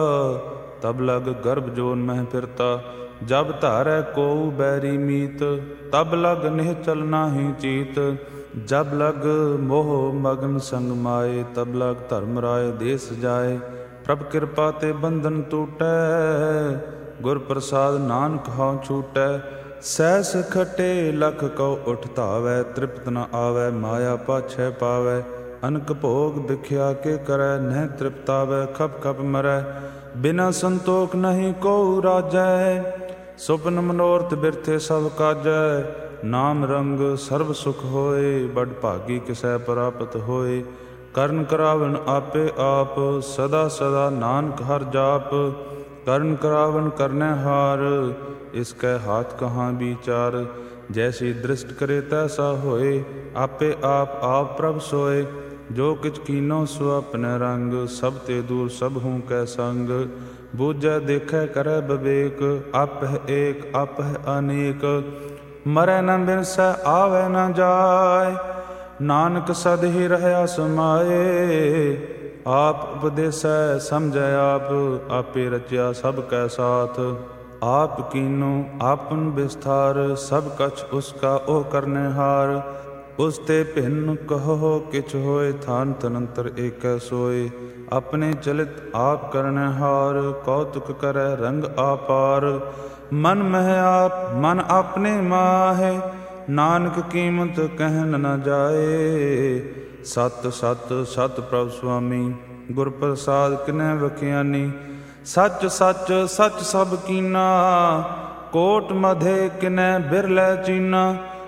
ਤਬ ਲਗ ਗਰਭ ਜੋਨ ਮਹਿ ਫਿਰਤਾ, ਜਬ ਧਾਰੈ ਕੋਉ ਬੈਰੀ ਮੀਤ, ਤਬ ਲਗ ਨਿਹਚਲ ਨਾਹੀ ਚੀਤ, ਜਬ ਲਗ ਮੋਹ ਮਗਨ ਸੰਗ ਮਾਏ, ਤਬ ਲਗ ਧਰਮ ਰਾਏ ਦੇਸ ਜਾਏ, ਪ੍ਰਭ ਕਿਰਪਾ ਤੇ ਬੰਧਨ ਟੂਟੈ, ਗੁਰ ਪ੍ਰਸਾਦ ਨਾਨਕ ਹਉ ਛੂਟੈ, ਸਹਿਸ ਖਟੇ ਲਖ ਕਉ ਉਠ ਧਾਵੈ, ਤ੍ਰਿਪਤ ਨ ਆਵੈ ਮਾਇਆ ਪਾਛੈ ਪਾਵੈ, ਅਨਕ ਭੋਗ ਦਿਖਿਆ ਕੇ ਕਰੈ, ਨਹਿ ਤ੍ਰਿਪਤਾਵੈ ਖਪ ਖਪ ਮਰੈ, ਬਿਨਾ ਸੰਤੋਖ ਨਹੀਂ ਕਉ ਰਾਜੈ, ਸੁਪਨ ਮਨੋਰਥ ਬਿਰਥੇ ਸਭ ਕਾਜੈ, ਨਾਮ ਰੰਗ ਸਰਬ ਸੁਖ ਹੋਏ, ਬੜ ਭਾਗੀ ਕਿਸੈ ਪ੍ਰਾਪਤ ਹੋਏ, ਕਰਨ ਕਰਾਵਨ ਆਪੇ ਆਪ, ਸਦਾ ਸਦਾ ਨਾਨਕ ਹਰਿ ਜਾਪ, ਕਰਨ ਕਰਾਵਨ ਕਰਨੈ ਹਾਰ, ਇਸ ਕੈ ਹਾਥ ਕਹਾਂ ਵਿਚਾਰ, ਜੈਸੀ ਦ੍ਰਿਸ਼ਟ ਕਰੇ ਤੈਸਾ ਹੋਏ, ਆਪੇ ਆਪ ਪ੍ਰਭ ਸੋਏ, ਜੋ ਕਿਛ ਕੀਨੋ ਸੋ ਆਪਣੇ ਰੰਗ, ਸਭ ਤੇ ਦੂਰ ਸਭ ਹੂੰ ਕੈ ਸੰਗ, ਬੂਝੈ ਦੇਖੈ ਕਰੈ ਵਿਵੇਕ, ਆਪਹਿ ਏਕ ਆਪਹਿ ਅਨੇਕ, ਮਰੈ ਨ ਬਿਨਸੈ ਆਵੈ ਨ ਜਾਇ, ਨਾਨਕ ਸਦ ਹੀ ਰਹਿਆ ਸਮਾਏ, ਆਪ ਉਪਦੇਸੈ ਸਮਝੈ ਆਪ, ਆਪੇ ਰਚਿਆ ਸਭ ਕੈ ਸਾਥ, ਆਪ ਕੀਨੋ ਆਪਨ ਵਿਸਥਾਰ, ਸਭ ਕਛ ਉਸ ਕਾ ਉਹ ਕਰਨੇ ਹਾਰ, ਉਸ ਤੇ ਭਿੰਨ ਕਹੋ ਕਿਛ ਹੋਏ, ਥਾਨ ਤਨੰਤਰ ਏਕੈ ਸੋਏ, ਆਪਣੇ ਚਲਿਤ ਆਪ ਕਰਨੇ ਹਾਰ, ਕੌਤੁਕ ਕਰੈ ਰੰਗ ਆਪਾਰ, ਮਨ ਮਹਿ ਆਪ ਮਨ ਆਪਣੇ ਮਾਹੇ, ਨਾਨਕ ਕੀਮਤ ਕਹਿਨ ਨ ਜਾਏ, ਸਤ ਸਤ ਸਤ ਪ੍ਰਭ ਸੁਆਮੀ, ਗੁਰ ਪ੍ਰਸਾਦ ਕਿਨੈ ਵਖਿਆਨੀ, ਸੱਚ ਸੱਚ ਸੱਚ ਸਭ ਕੀਨਾ, ਕੋਟ ਮਧੇ ਕਿਨੈ ਬਿਰਲੈ ਚੀਨਾ,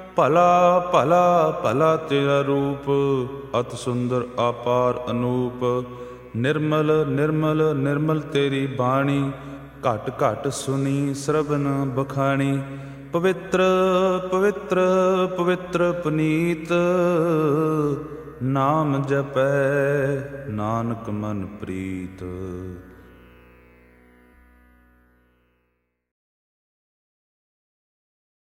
ਭਲਾ ਭਲਾ ਭਲਾ ਤੇਰਾ ਰੂਪ, ਅਤ ਸੁੰਦਰ ਆਪਾਰ ਅਨੂਪ। ਨਿਰਮਲ ਨਿਰਮਲ ਨਿਰਮਲ ਤੇਰੀ ਬਾਣੀ, ਘਟ ਘਟ ਸੁਣੀ ਸਰਬਨ ਬਖਾਣੀ। ਪਵਿੱਤਰ ਪਵਿੱਤਰ ਪਵਿੱਤਰ ਪੁਨੀਤ, ਨਾਮ ਜਪੈ ਨਾਨਕ ਮਨ ਪ੍ਰੀਤ।